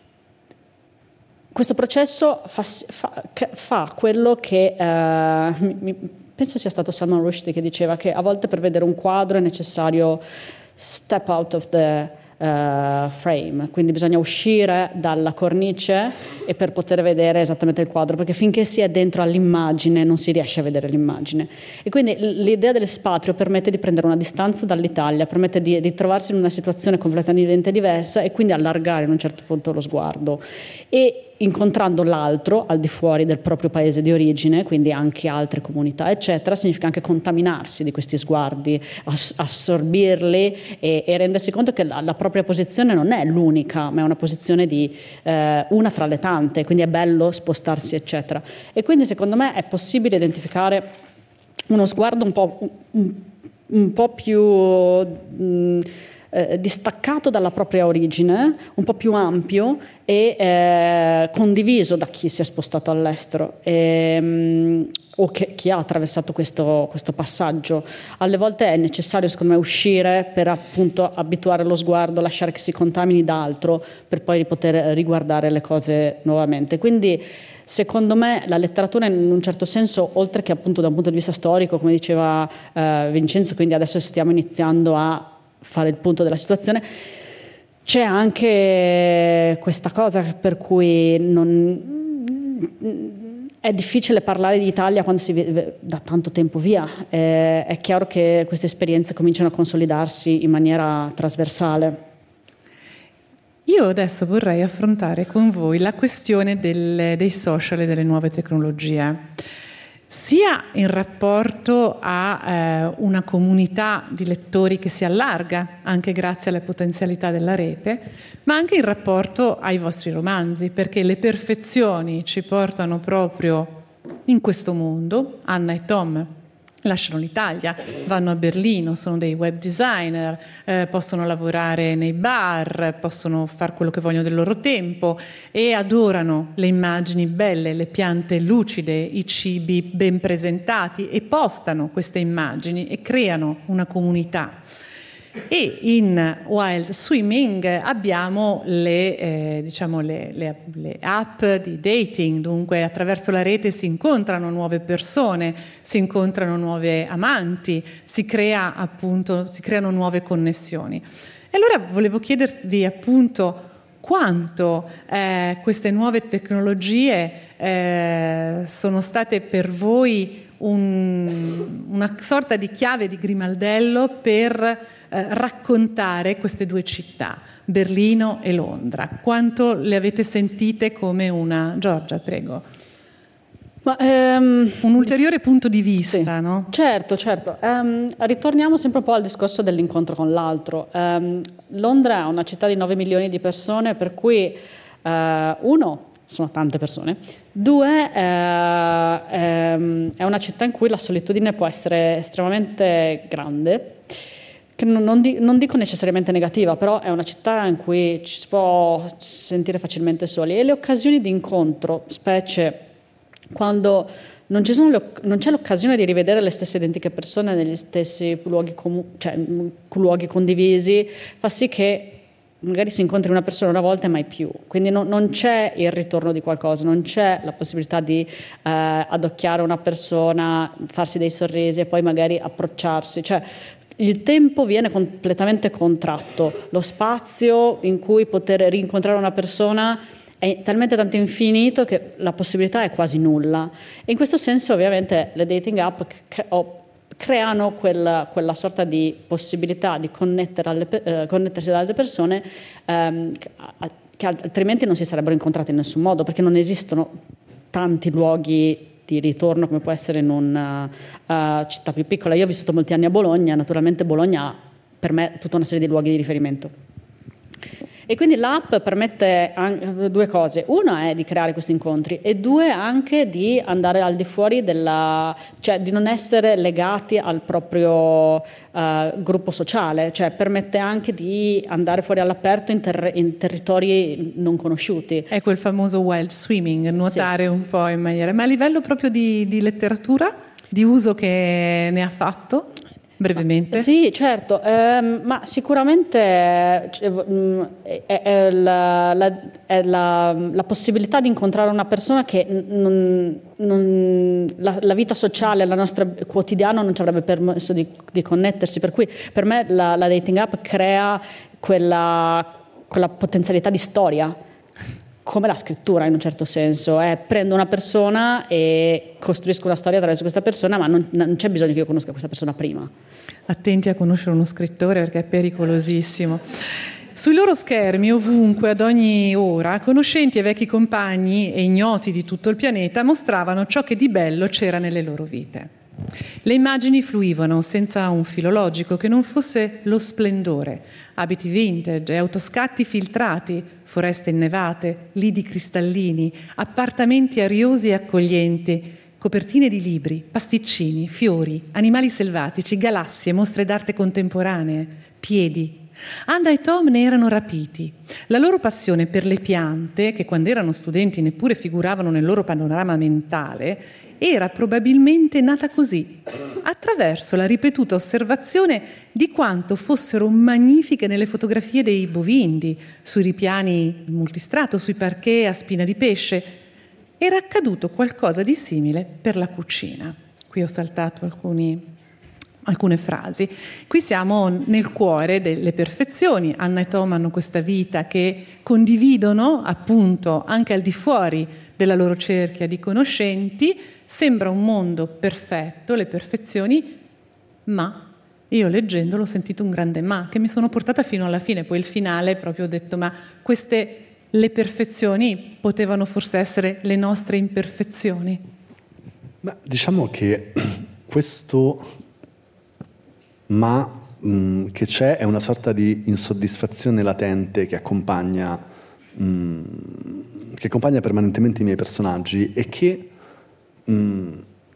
S3: questo processo fa, fa, fa quello che uh, mi, penso sia stato Salman Rushdie che diceva che a volte per vedere un quadro è necessario step out of the Uh, frame, quindi bisogna uscire dalla cornice e per poter vedere esattamente il quadro, perché finché si è dentro all'immagine non si riesce a vedere l'immagine. E quindi l'idea dell'espatrio permette di prendere una distanza dall'Italia, permette di, di trovarsi in una situazione completamente diversa e quindi allargare in un certo punto lo sguardo e incontrando l'altro al di fuori del proprio paese di origine, quindi anche altre comunità eccetera, significa anche contaminarsi di questi sguardi, ass- assorbirli e, e rendersi conto che la, la propria posizione non è l'unica, ma è una posizione di eh, una tra le tante, quindi è bello spostarsi eccetera. E quindi secondo me è possibile identificare uno sguardo un po', un, un po' più mh, Eh, distaccato dalla propria origine, un po' più ampio e eh, condiviso da chi si è spostato all'estero e, mh, o che, chi ha attraversato questo, questo passaggio. Alle volte è necessario secondo me uscire per appunto abituare lo sguardo, lasciare che si contamini da altro per poi poter riguardare le cose nuovamente. Quindi secondo me la letteratura in un certo senso, oltre che appunto da un punto di vista storico, come diceva eh, Vincenzo, quindi adesso stiamo iniziando a fare il punto della situazione, c'è anche questa cosa per cui non, è difficile parlare di Italia quando si vive da tanto tempo via. È, è chiaro che queste esperienze cominciano a consolidarsi in maniera trasversale.
S2: Io adesso vorrei affrontare con voi la questione del, dei social e delle nuove tecnologie, sia in rapporto a eh, una comunità di lettori che si allarga anche grazie alle potenzialità della rete, ma anche in rapporto ai vostri romanzi, perché le perfezioni ci portano proprio in questo mondo. Anna e Tom lasciano l'Italia, vanno a Berlino, sono dei web designer, eh, possono lavorare nei bar, possono fare quello che vogliono del loro tempo e adorano le immagini belle, le piante lucide, i cibi ben presentati e postano queste immagini e creano una comunità. E in Wild Swimming abbiamo le, eh, diciamo le, le, le app di dating, dunque attraverso la rete si incontrano nuove persone, si incontrano nuove amanti, si crea appunto, si creano nuove connessioni. E allora volevo chiedervi appunto quanto eh, queste nuove tecnologie eh, sono state per voi un, una sorta di chiave di grimaldello per Eh, raccontare queste due città, Berlino e Londra. Quanto le avete sentite come una... Giorgia, prego.
S3: Ma, um,
S2: un ulteriore punto di vista,
S3: sì,
S2: no?
S3: Certo, certo. Um, ritorniamo sempre un po' al discorso dell'incontro con l'altro. Um, Londra è una città di nove milioni di persone, per cui uh, uno, sono tante persone, due, uh, um, è una città in cui la solitudine può essere estremamente grande, che non, non, di, non dico necessariamente negativa, però è una città in cui ci si può sentire facilmente soli e le occasioni di incontro, specie quando non, ci sono le, non c'è l'occasione di rivedere le stesse identiche persone negli stessi luoghi, comu- cioè, luoghi condivisi, fa sì che magari si incontri una persona una volta e mai più, quindi no, non c'è il ritorno di qualcosa, non c'è la possibilità di eh, adocchiare una persona, farsi dei sorrisi e poi magari approcciarsi, cioè il tempo viene completamente contratto, lo spazio in cui poter rincontrare una persona è è talmente tanto infinito che la possibilità è quasi nulla. E in questo senso ovviamente le dating app c- creano quella, quella sorta di possibilità di connettere alle, eh, connettersi ad altre persone ehm, che altrimenti non si sarebbero incontrate in nessun modo, perché non esistono tanti luoghi di ritorno come può essere in una uh, città più piccola. Io ho vissuto molti anni a Bologna, naturalmente Bologna ha per me tutta una serie di luoghi di riferimento. E quindi l'app permette due cose: una è di creare questi incontri e due anche di andare al di fuori della, cioè di non essere legati al proprio uh, gruppo sociale, cioè permette anche di andare fuori all'aperto in, ter- in territori non conosciuti.
S2: È quel famoso wild swimming, nuotare
S3: sì.
S2: un po' in maniera, ma a livello proprio di, di letteratura, di uso che ne ha fatto? Brevemente.
S3: Sì, certo, ehm, ma sicuramente è, è, è, la, la, è la, la possibilità di incontrare una persona che non, non, la, la vita sociale, la nostra quotidiana non ci avrebbe permesso di, di connettersi, per cui per me la, la dating app crea quella, quella potenzialità di storia, come la scrittura in un certo senso, eh, prendo una persona e costruisco una storia attraverso questa persona, ma non, non c'è bisogno che io conosca questa persona prima.
S2: Attenti a conoscere uno scrittore perché è pericolosissimo. Sui loro schermi, ovunque, ad ogni ora, conoscenti e vecchi compagni e ignoti di tutto il pianeta mostravano ciò che di bello c'era nelle loro vite. Le immagini fluivano senza un filo logico che non fosse lo splendore, abiti vintage, autoscatti filtrati, foreste innevate, lidi cristallini, appartamenti ariosi e accoglienti, copertine di libri, pasticcini, fiori, animali selvatici, galassie, mostre d'arte contemporanee, piedi. Anna e Tom ne erano rapiti. La loro passione per le piante, che quando erano studenti neppure figuravano nel loro panorama mentale, era probabilmente nata così, attraverso la ripetuta osservazione di quanto fossero magnifiche nelle fotografie dei bovindi, sui ripiani multistrato, sui parquet a spina di pesce. Era accaduto qualcosa di simile per la cucina. Qui ho saltato alcuni... alcune frasi. Qui siamo nel cuore delle perfezioni. Anna e Tom hanno questa vita che condividono appunto anche al di fuori della loro cerchia di conoscenti. Sembra un mondo perfetto, le perfezioni, ma io leggendolo ho sentito un grande ma che mi sono portata fino alla fine. Poi il finale proprio ho detto: ma queste le perfezioni potevano forse essere le nostre imperfezioni?
S4: Ma diciamo che questo ma mh, che c'è è una sorta di insoddisfazione latente che accompagna mh, che accompagna permanentemente i miei personaggi e che mh,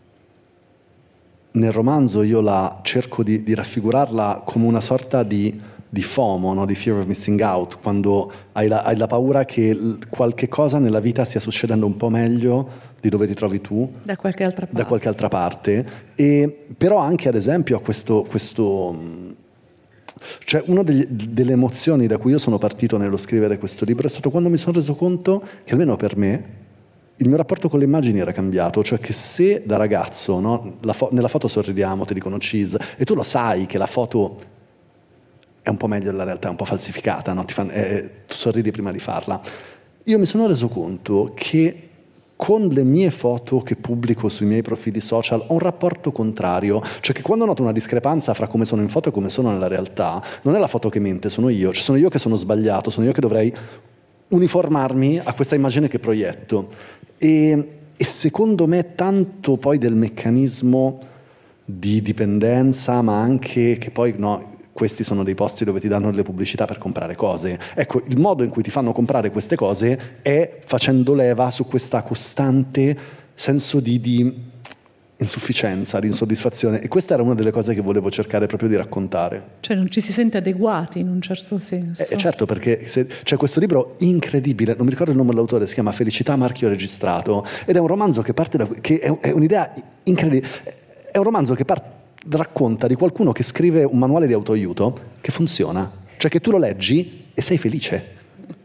S4: nel romanzo io la cerco di, di raffigurarla come una sorta di, di FOMO, no? Di fear of missing out, quando hai la, hai la paura che l- qualche cosa nella vita stia succedendo un po' meglio di dove ti trovi tu,
S2: da qualche altra parte,
S4: da qualche altra parte. E, però anche ad esempio a questo, questo cioè una degli, delle emozioni da cui io sono partito nello scrivere questo libro è stato quando mi sono reso conto che almeno per me il mio rapporto con le immagini era cambiato, cioè che se da ragazzo, no, la fo- nella foto sorridiamo, ti dicono cheese, e tu lo sai che la foto è un po' meglio della realtà, è un po' falsificata, no? Ti fan, eh, tu sorridi prima di farla. Io mi sono reso conto che con le mie foto che pubblico sui miei profili social ho un rapporto contrario, cioè che quando noto una discrepanza fra come sono in foto e come sono nella realtà, non è la foto che mente, sono io, cioè sono io che sono sbagliato, sono io che dovrei uniformarmi a questa immagine che proietto. E, e secondo me tanto poi del meccanismo di dipendenza, ma anche che poi no, questi sono dei posti dove ti danno delle pubblicità per comprare cose. Ecco, il modo in cui ti fanno comprare queste cose è facendo leva su questa costante senso di, di insufficienza, di insoddisfazione. E questa era una delle cose che volevo cercare proprio di raccontare.
S2: Cioè non ci si sente adeguati in un certo senso.
S4: Eh, certo, perché se, c'è questo libro incredibile, non mi ricordo il nome dell'autore, si chiama Felicità marchio registrato, ed è un romanzo che parte da... che è, è un'idea incredibile. È un romanzo che parte racconta di qualcuno che scrive un manuale di autoaiuto che funziona, cioè che tu lo leggi e sei felice,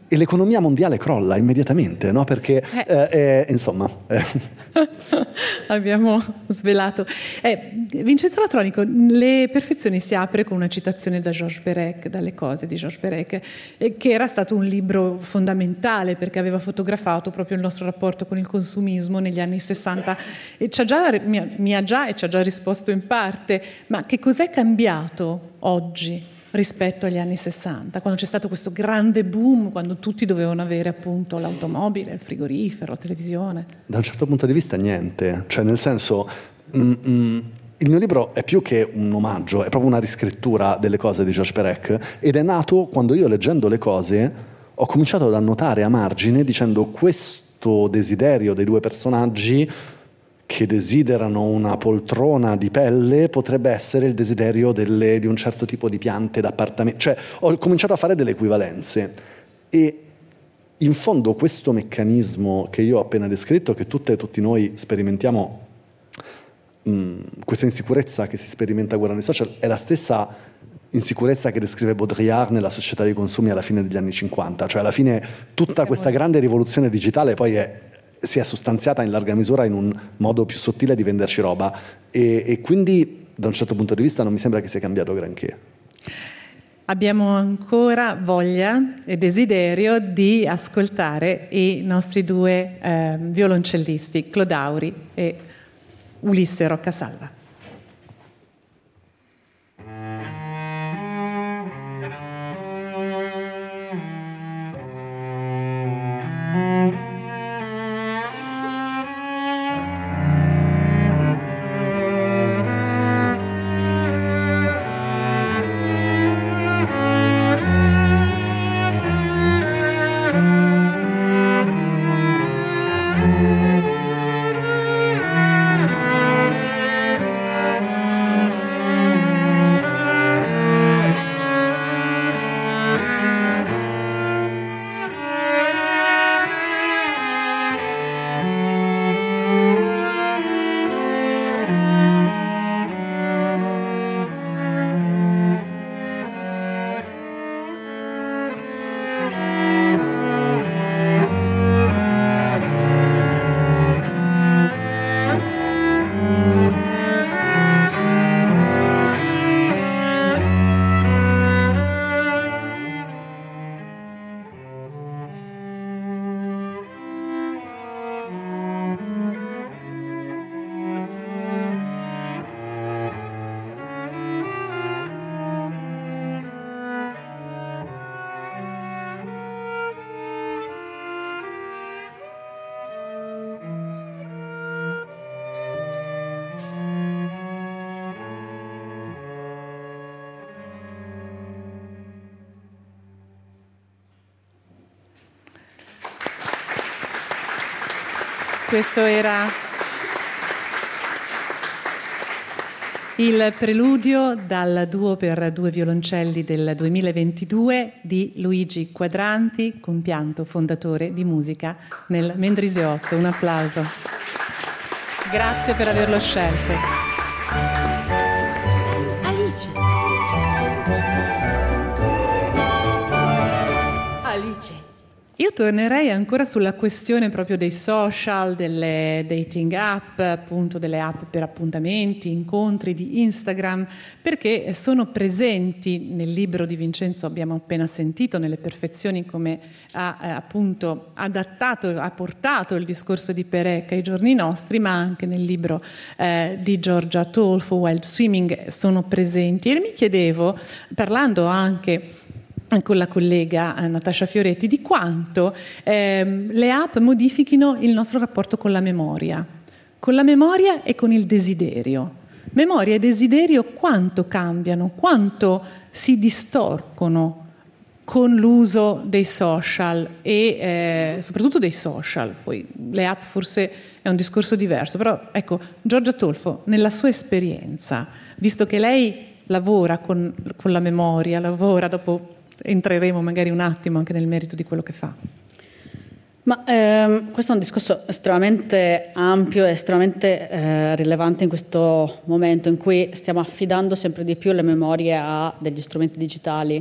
S4: e l'economia mondiale crolla immediatamente, no? Perché,
S2: eh.
S4: eh, eh, insomma... Eh.
S2: Abbiamo svelato. Eh, Vincenzo Latronico, Le Perfezioni si apre con una citazione da Georges Perec, dalle cose di Georges Perec, eh, che era stato un libro fondamentale perché aveva fotografato proprio il nostro rapporto con il consumismo negli anni sessanta. E ci ha già, mi, ha, mi ha già e ci ha già risposto in parte, ma che cos'è cambiato oggi rispetto agli anni sessanta, quando c'è stato questo grande boom, quando tutti dovevano avere appunto l'automobile, il frigorifero, la televisione?
S4: Da un certo punto di vista niente, cioè nel senso mm, mm, il mio libro è più che un omaggio, è proprio una riscrittura delle cose di Georges Perec, ed è nato quando io, leggendo le cose, ho cominciato ad annotare a margine dicendo: questo desiderio dei due personaggi che desiderano una poltrona di pelle potrebbe essere il desiderio delle, di un certo tipo di piante d'appartamento. Cioè ho cominciato a fare delle equivalenze, e in fondo questo meccanismo che io ho appena descritto, che tutte e tutti noi sperimentiamo, mh, questa insicurezza che si sperimenta guardando i social, è la stessa insicurezza che descrive Baudrillard nella Società dei consumi alla fine degli anni cinquanta. Cioè alla fine tutta questa grande rivoluzione digitale poi è si è sostanziata in larga misura in un modo più sottile di venderci roba, e, e quindi da un certo punto di vista non mi sembra che sia cambiato granché.
S2: Abbiamo ancora voglia e desiderio di ascoltare i nostri due eh, violoncellisti, Claude Auri e Ulisse Roccasalva. Questo era il preludio dal duo per due violoncelli del duemilaventidue di Luigi Quadranti, compianto fondatore di musica nel Mendrisiotto. Un applauso. Grazie per averlo scelto.
S1: Alice. Alice.
S2: Io tornerei ancora sulla questione proprio dei social, delle dating app, appunto delle app per appuntamenti, incontri di Instagram, perché sono presenti nel libro di Vincenzo, abbiamo appena sentito, nelle perfezioni, come ha eh, appunto adattato, ha portato il discorso di Perec ai giorni nostri, ma anche nel libro eh, di Giorgia Tolfo, Wild Swimming, sono presenti. E mi chiedevo, parlando anche con la collega eh, Natascia Fioretti, di quanto ehm, le app modifichino il nostro rapporto con la memoria, con la memoria e con il desiderio. Memoria e desiderio quanto cambiano, quanto si distorcono con l'uso dei social e eh, soprattutto dei social. Poi le app forse è un discorso diverso, però ecco, Giorgia Tolfo, nella sua esperienza, visto che lei lavora con, con la memoria, lavora dopo... entreremo magari un attimo anche nel merito di quello che fa.
S3: Ma ehm, questo è un discorso estremamente ampio e estremamente eh, rilevante in questo momento in cui stiamo affidando sempre di più le memorie a degli strumenti digitali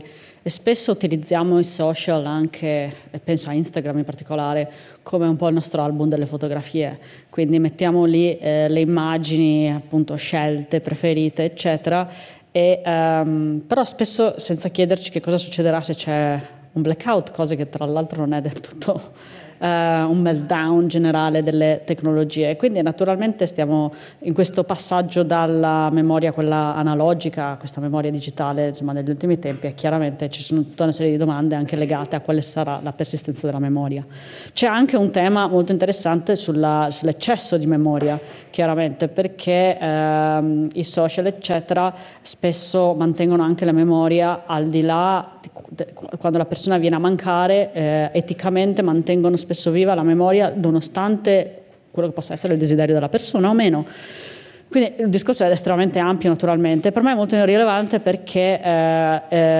S3: e spesso utilizziamo i social anche, e penso a Instagram in particolare, come un po' il nostro album delle fotografie, quindi mettiamo lì eh, le immagini appunto scelte, preferite, eccetera, e, um, però spesso senza chiederci che cosa succederà se c'è un blackout, cosa che tra l'altro non è del tutto uh, un meltdown generale delle tecnologie. Quindi naturalmente stiamo in questo passaggio dalla memoria quella analogica a questa memoria digitale, insomma, negli ultimi tempi, e chiaramente ci sono tutta una serie di domande anche legate a quale sarà la persistenza della memoria. C'è anche un tema molto interessante sulla, sull'eccesso di memoria, chiaramente, perché ehm, i social eccetera spesso mantengono anche la memoria al di là di, quando la persona viene a mancare, eh, eticamente mantengono spesso viva la memoria nonostante quello che possa essere il desiderio della persona o meno. Quindi il discorso è estremamente ampio naturalmente, per me è molto rilevante perché eh,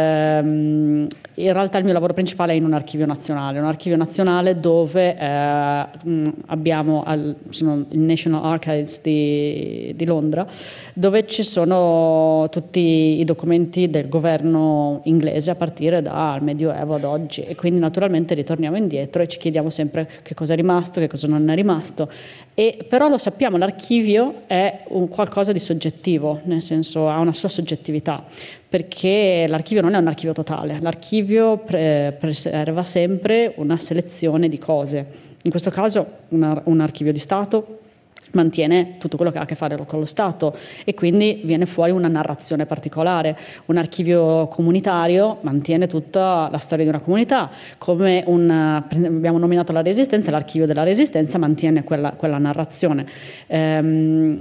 S3: ehm, in realtà il mio lavoro principale è in un archivio nazionale, un archivio nazionale dove eh, abbiamo al, sono il National Archives di, di Londra, dove ci sono tutti i documenti del governo inglese a partire dal Medioevo ad oggi, e quindi naturalmente ritorniamo indietro e ci chiediamo sempre che cosa è rimasto, che cosa non è rimasto, e però lo sappiamo, l'archivio è un qualcosa di soggettivo, nel senso ha una sua soggettività, perché l'archivio non è un archivio totale, l'archivio pre- preserva sempre una selezione di cose. In questo caso una, un archivio di Stato mantiene tutto quello che ha a che fare con lo Stato e quindi viene fuori una narrazione particolare. Un archivio comunitario mantiene tutta la storia di una comunità, come un, abbiamo nominato la Resistenza, l'archivio della Resistenza mantiene quella, quella narrazione. Ehm,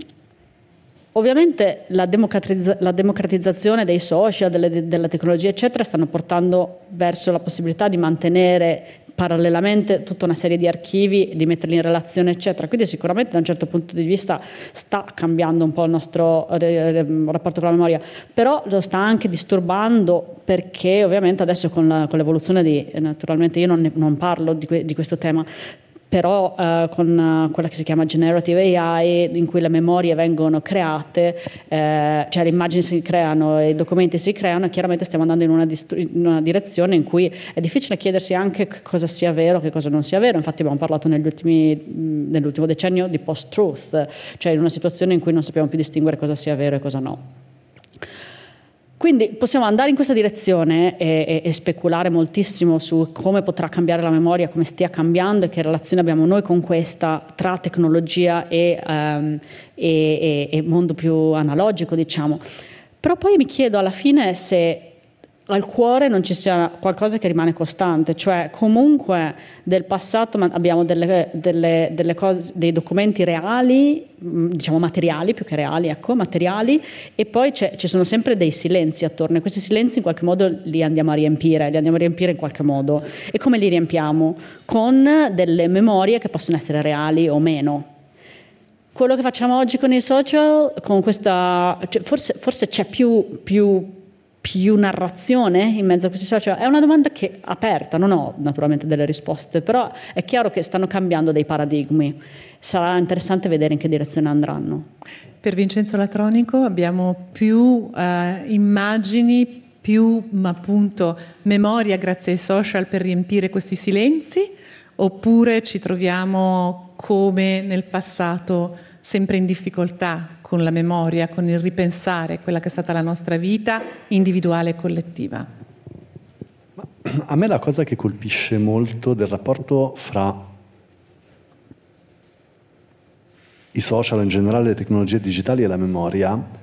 S3: Ovviamente la, democratizza- la democratizzazione dei social, delle, della tecnologia eccetera stanno portando verso la possibilità di mantenere parallelamente tutta una serie di archivi, di metterli in relazione eccetera, quindi sicuramente da un certo punto di vista sta cambiando un po' il nostro rapporto con la memoria, però lo sta anche disturbando, perché ovviamente adesso con, la, con l'evoluzione di, naturalmente io non, ne, non parlo di, que, di questo tema, però eh, con uh, quella che si chiama generative A I, in cui le memorie vengono create, eh, cioè le immagini si creano e i documenti si creano, chiaramente stiamo andando in una, distru- in una direzione in cui è difficile chiedersi anche cosa sia vero, che cosa non sia vero. Infatti abbiamo parlato negli ultimi, nell'ultimo decennio di post-truth, cioè in una situazione in cui non sappiamo più distinguere cosa sia vero e cosa no. Quindi possiamo andare in questa direzione e, e, e speculare moltissimo su come potrà cambiare la memoria, come stia cambiando e che relazione abbiamo noi con questa tra tecnologia e, um, e, e, e mondo più analogico, diciamo. Però poi mi chiedo alla fine se al cuore non ci sia qualcosa che rimane costante, cioè comunque del passato abbiamo delle, delle, delle cose, dei documenti reali, diciamo materiali più che reali, ecco, materiali, e poi c'è, ci sono sempre dei silenzi attorno, e questi silenzi in qualche modo li andiamo a riempire, li andiamo a riempire in qualche modo. E come li riempiamo? Con delle memorie che possono essere reali o meno. Quello che facciamo oggi con i social, con questa, cioè forse, forse c'è più, più più narrazione in mezzo a questi social? È una domanda che è aperta, non ho naturalmente delle risposte, però è chiaro che stanno cambiando dei paradigmi. Sarà interessante vedere in che direzione andranno.
S2: Per Vincenzo Latronico abbiamo più eh, immagini, più appunto memoria grazie ai social per riempire questi silenzi, oppure ci troviamo come nel passato sempre in difficoltà con la memoria, con il ripensare quella che è stata la nostra vita individuale e collettiva?
S4: A me la cosa che colpisce molto del rapporto fra i social, in generale le tecnologie digitali e la memoria,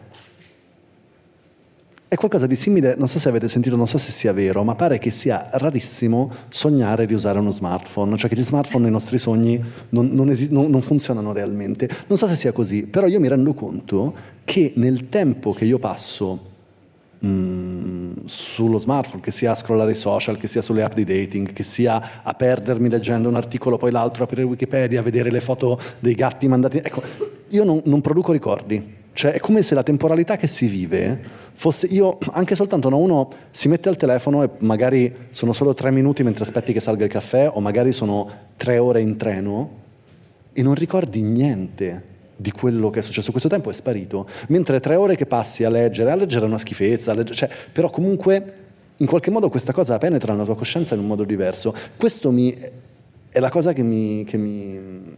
S4: è qualcosa di simile, non so se avete sentito, non so se sia vero, ma pare che sia rarissimo sognare di usare uno smartphone, cioè che gli smartphone nei nostri sogni non, non, esi- non, non funzionano realmente. Non so se sia così, però io mi rendo conto che nel tempo che io passo mh, sullo smartphone, che sia a scrollare i social, che sia sulle app di dating, che sia a perdermi leggendo un articolo, poi l'altro, aprire Wikipedia, vedere le foto dei gatti mandati, ecco, io non, non produco ricordi. Cioè è come se la temporalità che si vive fosse, io anche soltanto no, uno si mette al telefono e magari sono solo tre minuti mentre aspetti che salga il caffè, o magari sono tre ore in treno e non ricordi niente di quello che è successo. Questo tempo è sparito, mentre tre ore che passi a leggere, a leggere è una schifezza, a leggere, cioè, però comunque in qualche modo questa cosa penetra nella tua coscienza in un modo diverso. Questo mi, è la cosa che mi, che mi,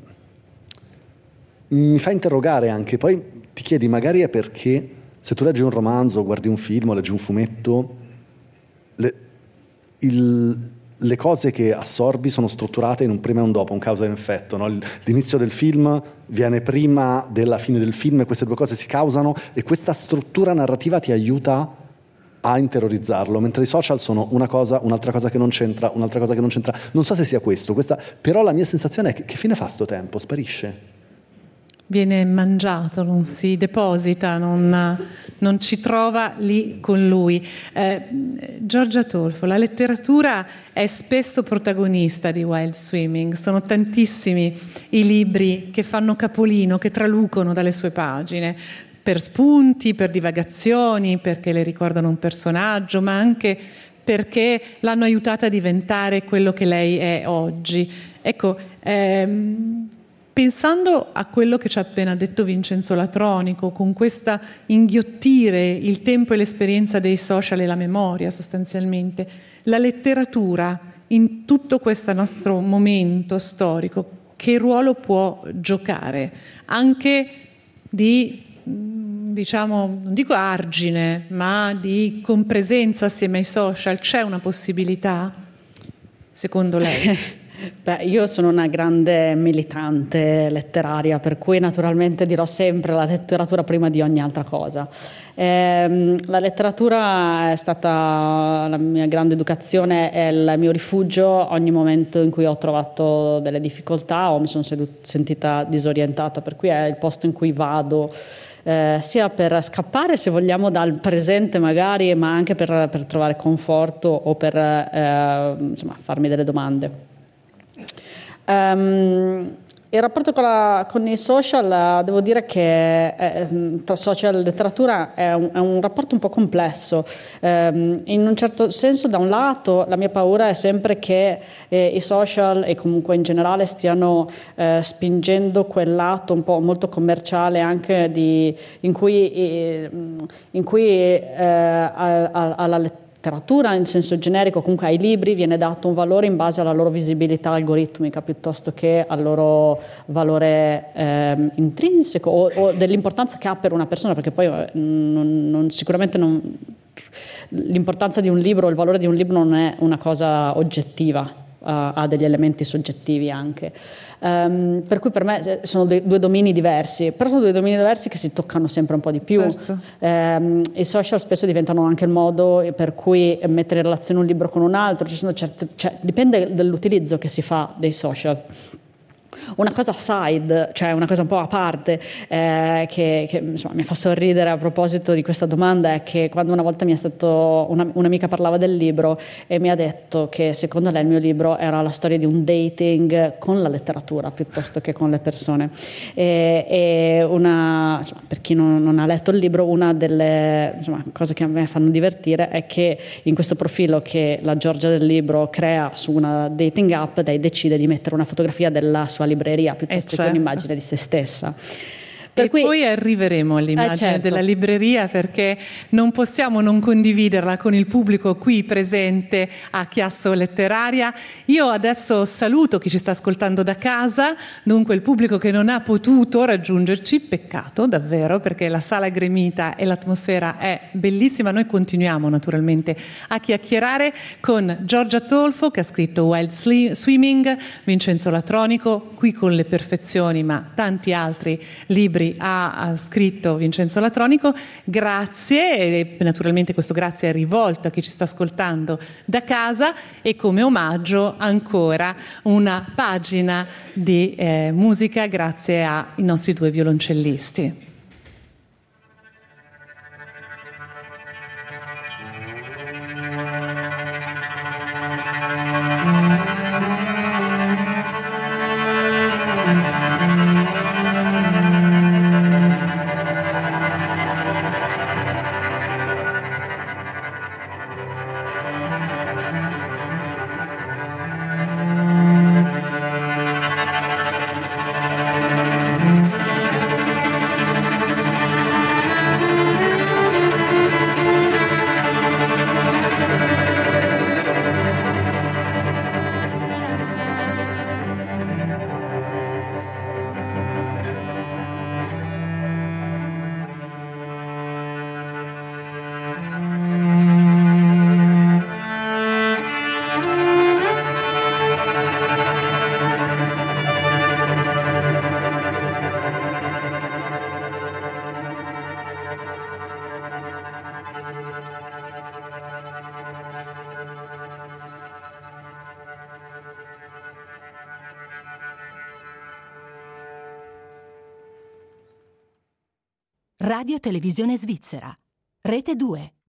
S4: mi fa interrogare anche. Poi ti chiedi, magari è perché se tu leggi un romanzo, guardi un film o leggi un fumetto, le, il, le cose che assorbi sono strutturate in un prima e un dopo, un causa e effetto, no? L'inizio del film viene prima della fine del film e queste due cose si causano, e questa struttura narrativa ti aiuta a interiorizzarlo, mentre i social sono una cosa, un'altra cosa che non c'entra, un'altra cosa che non c'entra. Non so se sia questo, questa, però la mia sensazione è che, che fine fa sto tempo? Sparisce?
S2: Viene mangiato, non si deposita, non, non ci trova lì con lui. Eh, Giorgia Tolfo, la letteratura è spesso protagonista di Wild Swimming, sono tantissimi i libri che fanno capolino, che tralucono dalle sue pagine, per spunti, per divagazioni, perché le ricordano un personaggio, ma anche perché l'hanno aiutata a diventare quello che lei è oggi. Ecco, ehm, pensando a quello che ci ha appena detto Vincenzo Latronico, con questa inghiottire il tempo e l'esperienza dei social e la memoria sostanzialmente, la letteratura in tutto questo nostro momento storico, che ruolo può giocare? Anche di, diciamo, non dico argine, ma di compresenza assieme ai social. C'è una possibilità, secondo lei?
S3: Beh, io sono una grande militante letteraria, per cui naturalmente dirò sempre la letteratura prima di ogni altra cosa. Eh, la letteratura è stata la mia grande educazione, è il mio rifugio ogni momento in cui ho trovato delle difficoltà o mi sono sentita disorientata, per cui è il posto in cui vado, eh, sia per scappare, se vogliamo, dal presente magari, ma anche per, per trovare conforto o per eh, insomma, farmi delle domande. Um, il rapporto con, la, con i social, devo dire che è, tra social e letteratura è un, è un rapporto un po' complesso. Um, in un certo senso, da un lato, la mia paura è sempre che eh, i social e comunque in generale stiano eh, spingendo quel lato un po' molto commerciale anche di, in cui, eh, in cui eh, alla lettura letteratura in senso generico, comunque ai libri viene dato un valore in base alla loro visibilità algoritmica piuttosto che al loro valore eh, intrinseco o, o dell'importanza che ha per una persona, perché poi non, non, sicuramente non, l'importanza di un libro, il valore di un libro non è una cosa oggettiva, ha degli elementi soggettivi anche. Um, per cui per me sono due, due domini diversi, però sono due domini diversi che si toccano sempre un po' di più.
S2: Certo.
S3: Um, i social spesso diventano anche il modo per cui mettere in relazione un libro con un altro, ci sono certe, cioè, dipende dall'utilizzo che si fa dei social. Una cosa side, cioè una cosa un po' a parte, eh, che, che insomma, mi fa sorridere a proposito di questa domanda, è che quando una volta mi è stato una, un'amica parlava del libro e mi ha detto che secondo lei il mio libro era la storia di un dating con la letteratura piuttosto che con le persone. E, e una, insomma, per chi non, non ha letto il libro, una delle insomma, cose che a me fanno divertire è che in questo profilo che la Giorgia del libro crea su una dating app, lei decide di mettere una fotografia della sua libreria piuttosto
S2: certo.
S3: che un'immagine di se stessa. Per
S2: e
S3: cui,
S2: poi arriveremo all'immagine
S3: eh, certo.
S2: della libreria, perché non possiamo non condividerla con il pubblico qui presente a Chiasso Letteraria. Io adesso saluto chi ci sta ascoltando da casa, dunque il pubblico che non ha potuto raggiungerci, peccato davvero, perché la sala è gremita e l'atmosfera è bellissima. Noi continuiamo naturalmente a chiacchierare con Giorgia Tolfo, che ha scritto Wild Swimming, Vincenzo Latronico, qui con le perfezioni, ma tanti altri libri ha, ha scritto Vincenzo Latronico. Grazie, e naturalmente questo grazie è rivolto a chi ci sta ascoltando da casa, e come omaggio ancora una pagina di eh, musica grazie ai nostri due violoncellisti.
S6: Radio Televisione Svizzera, Rete due.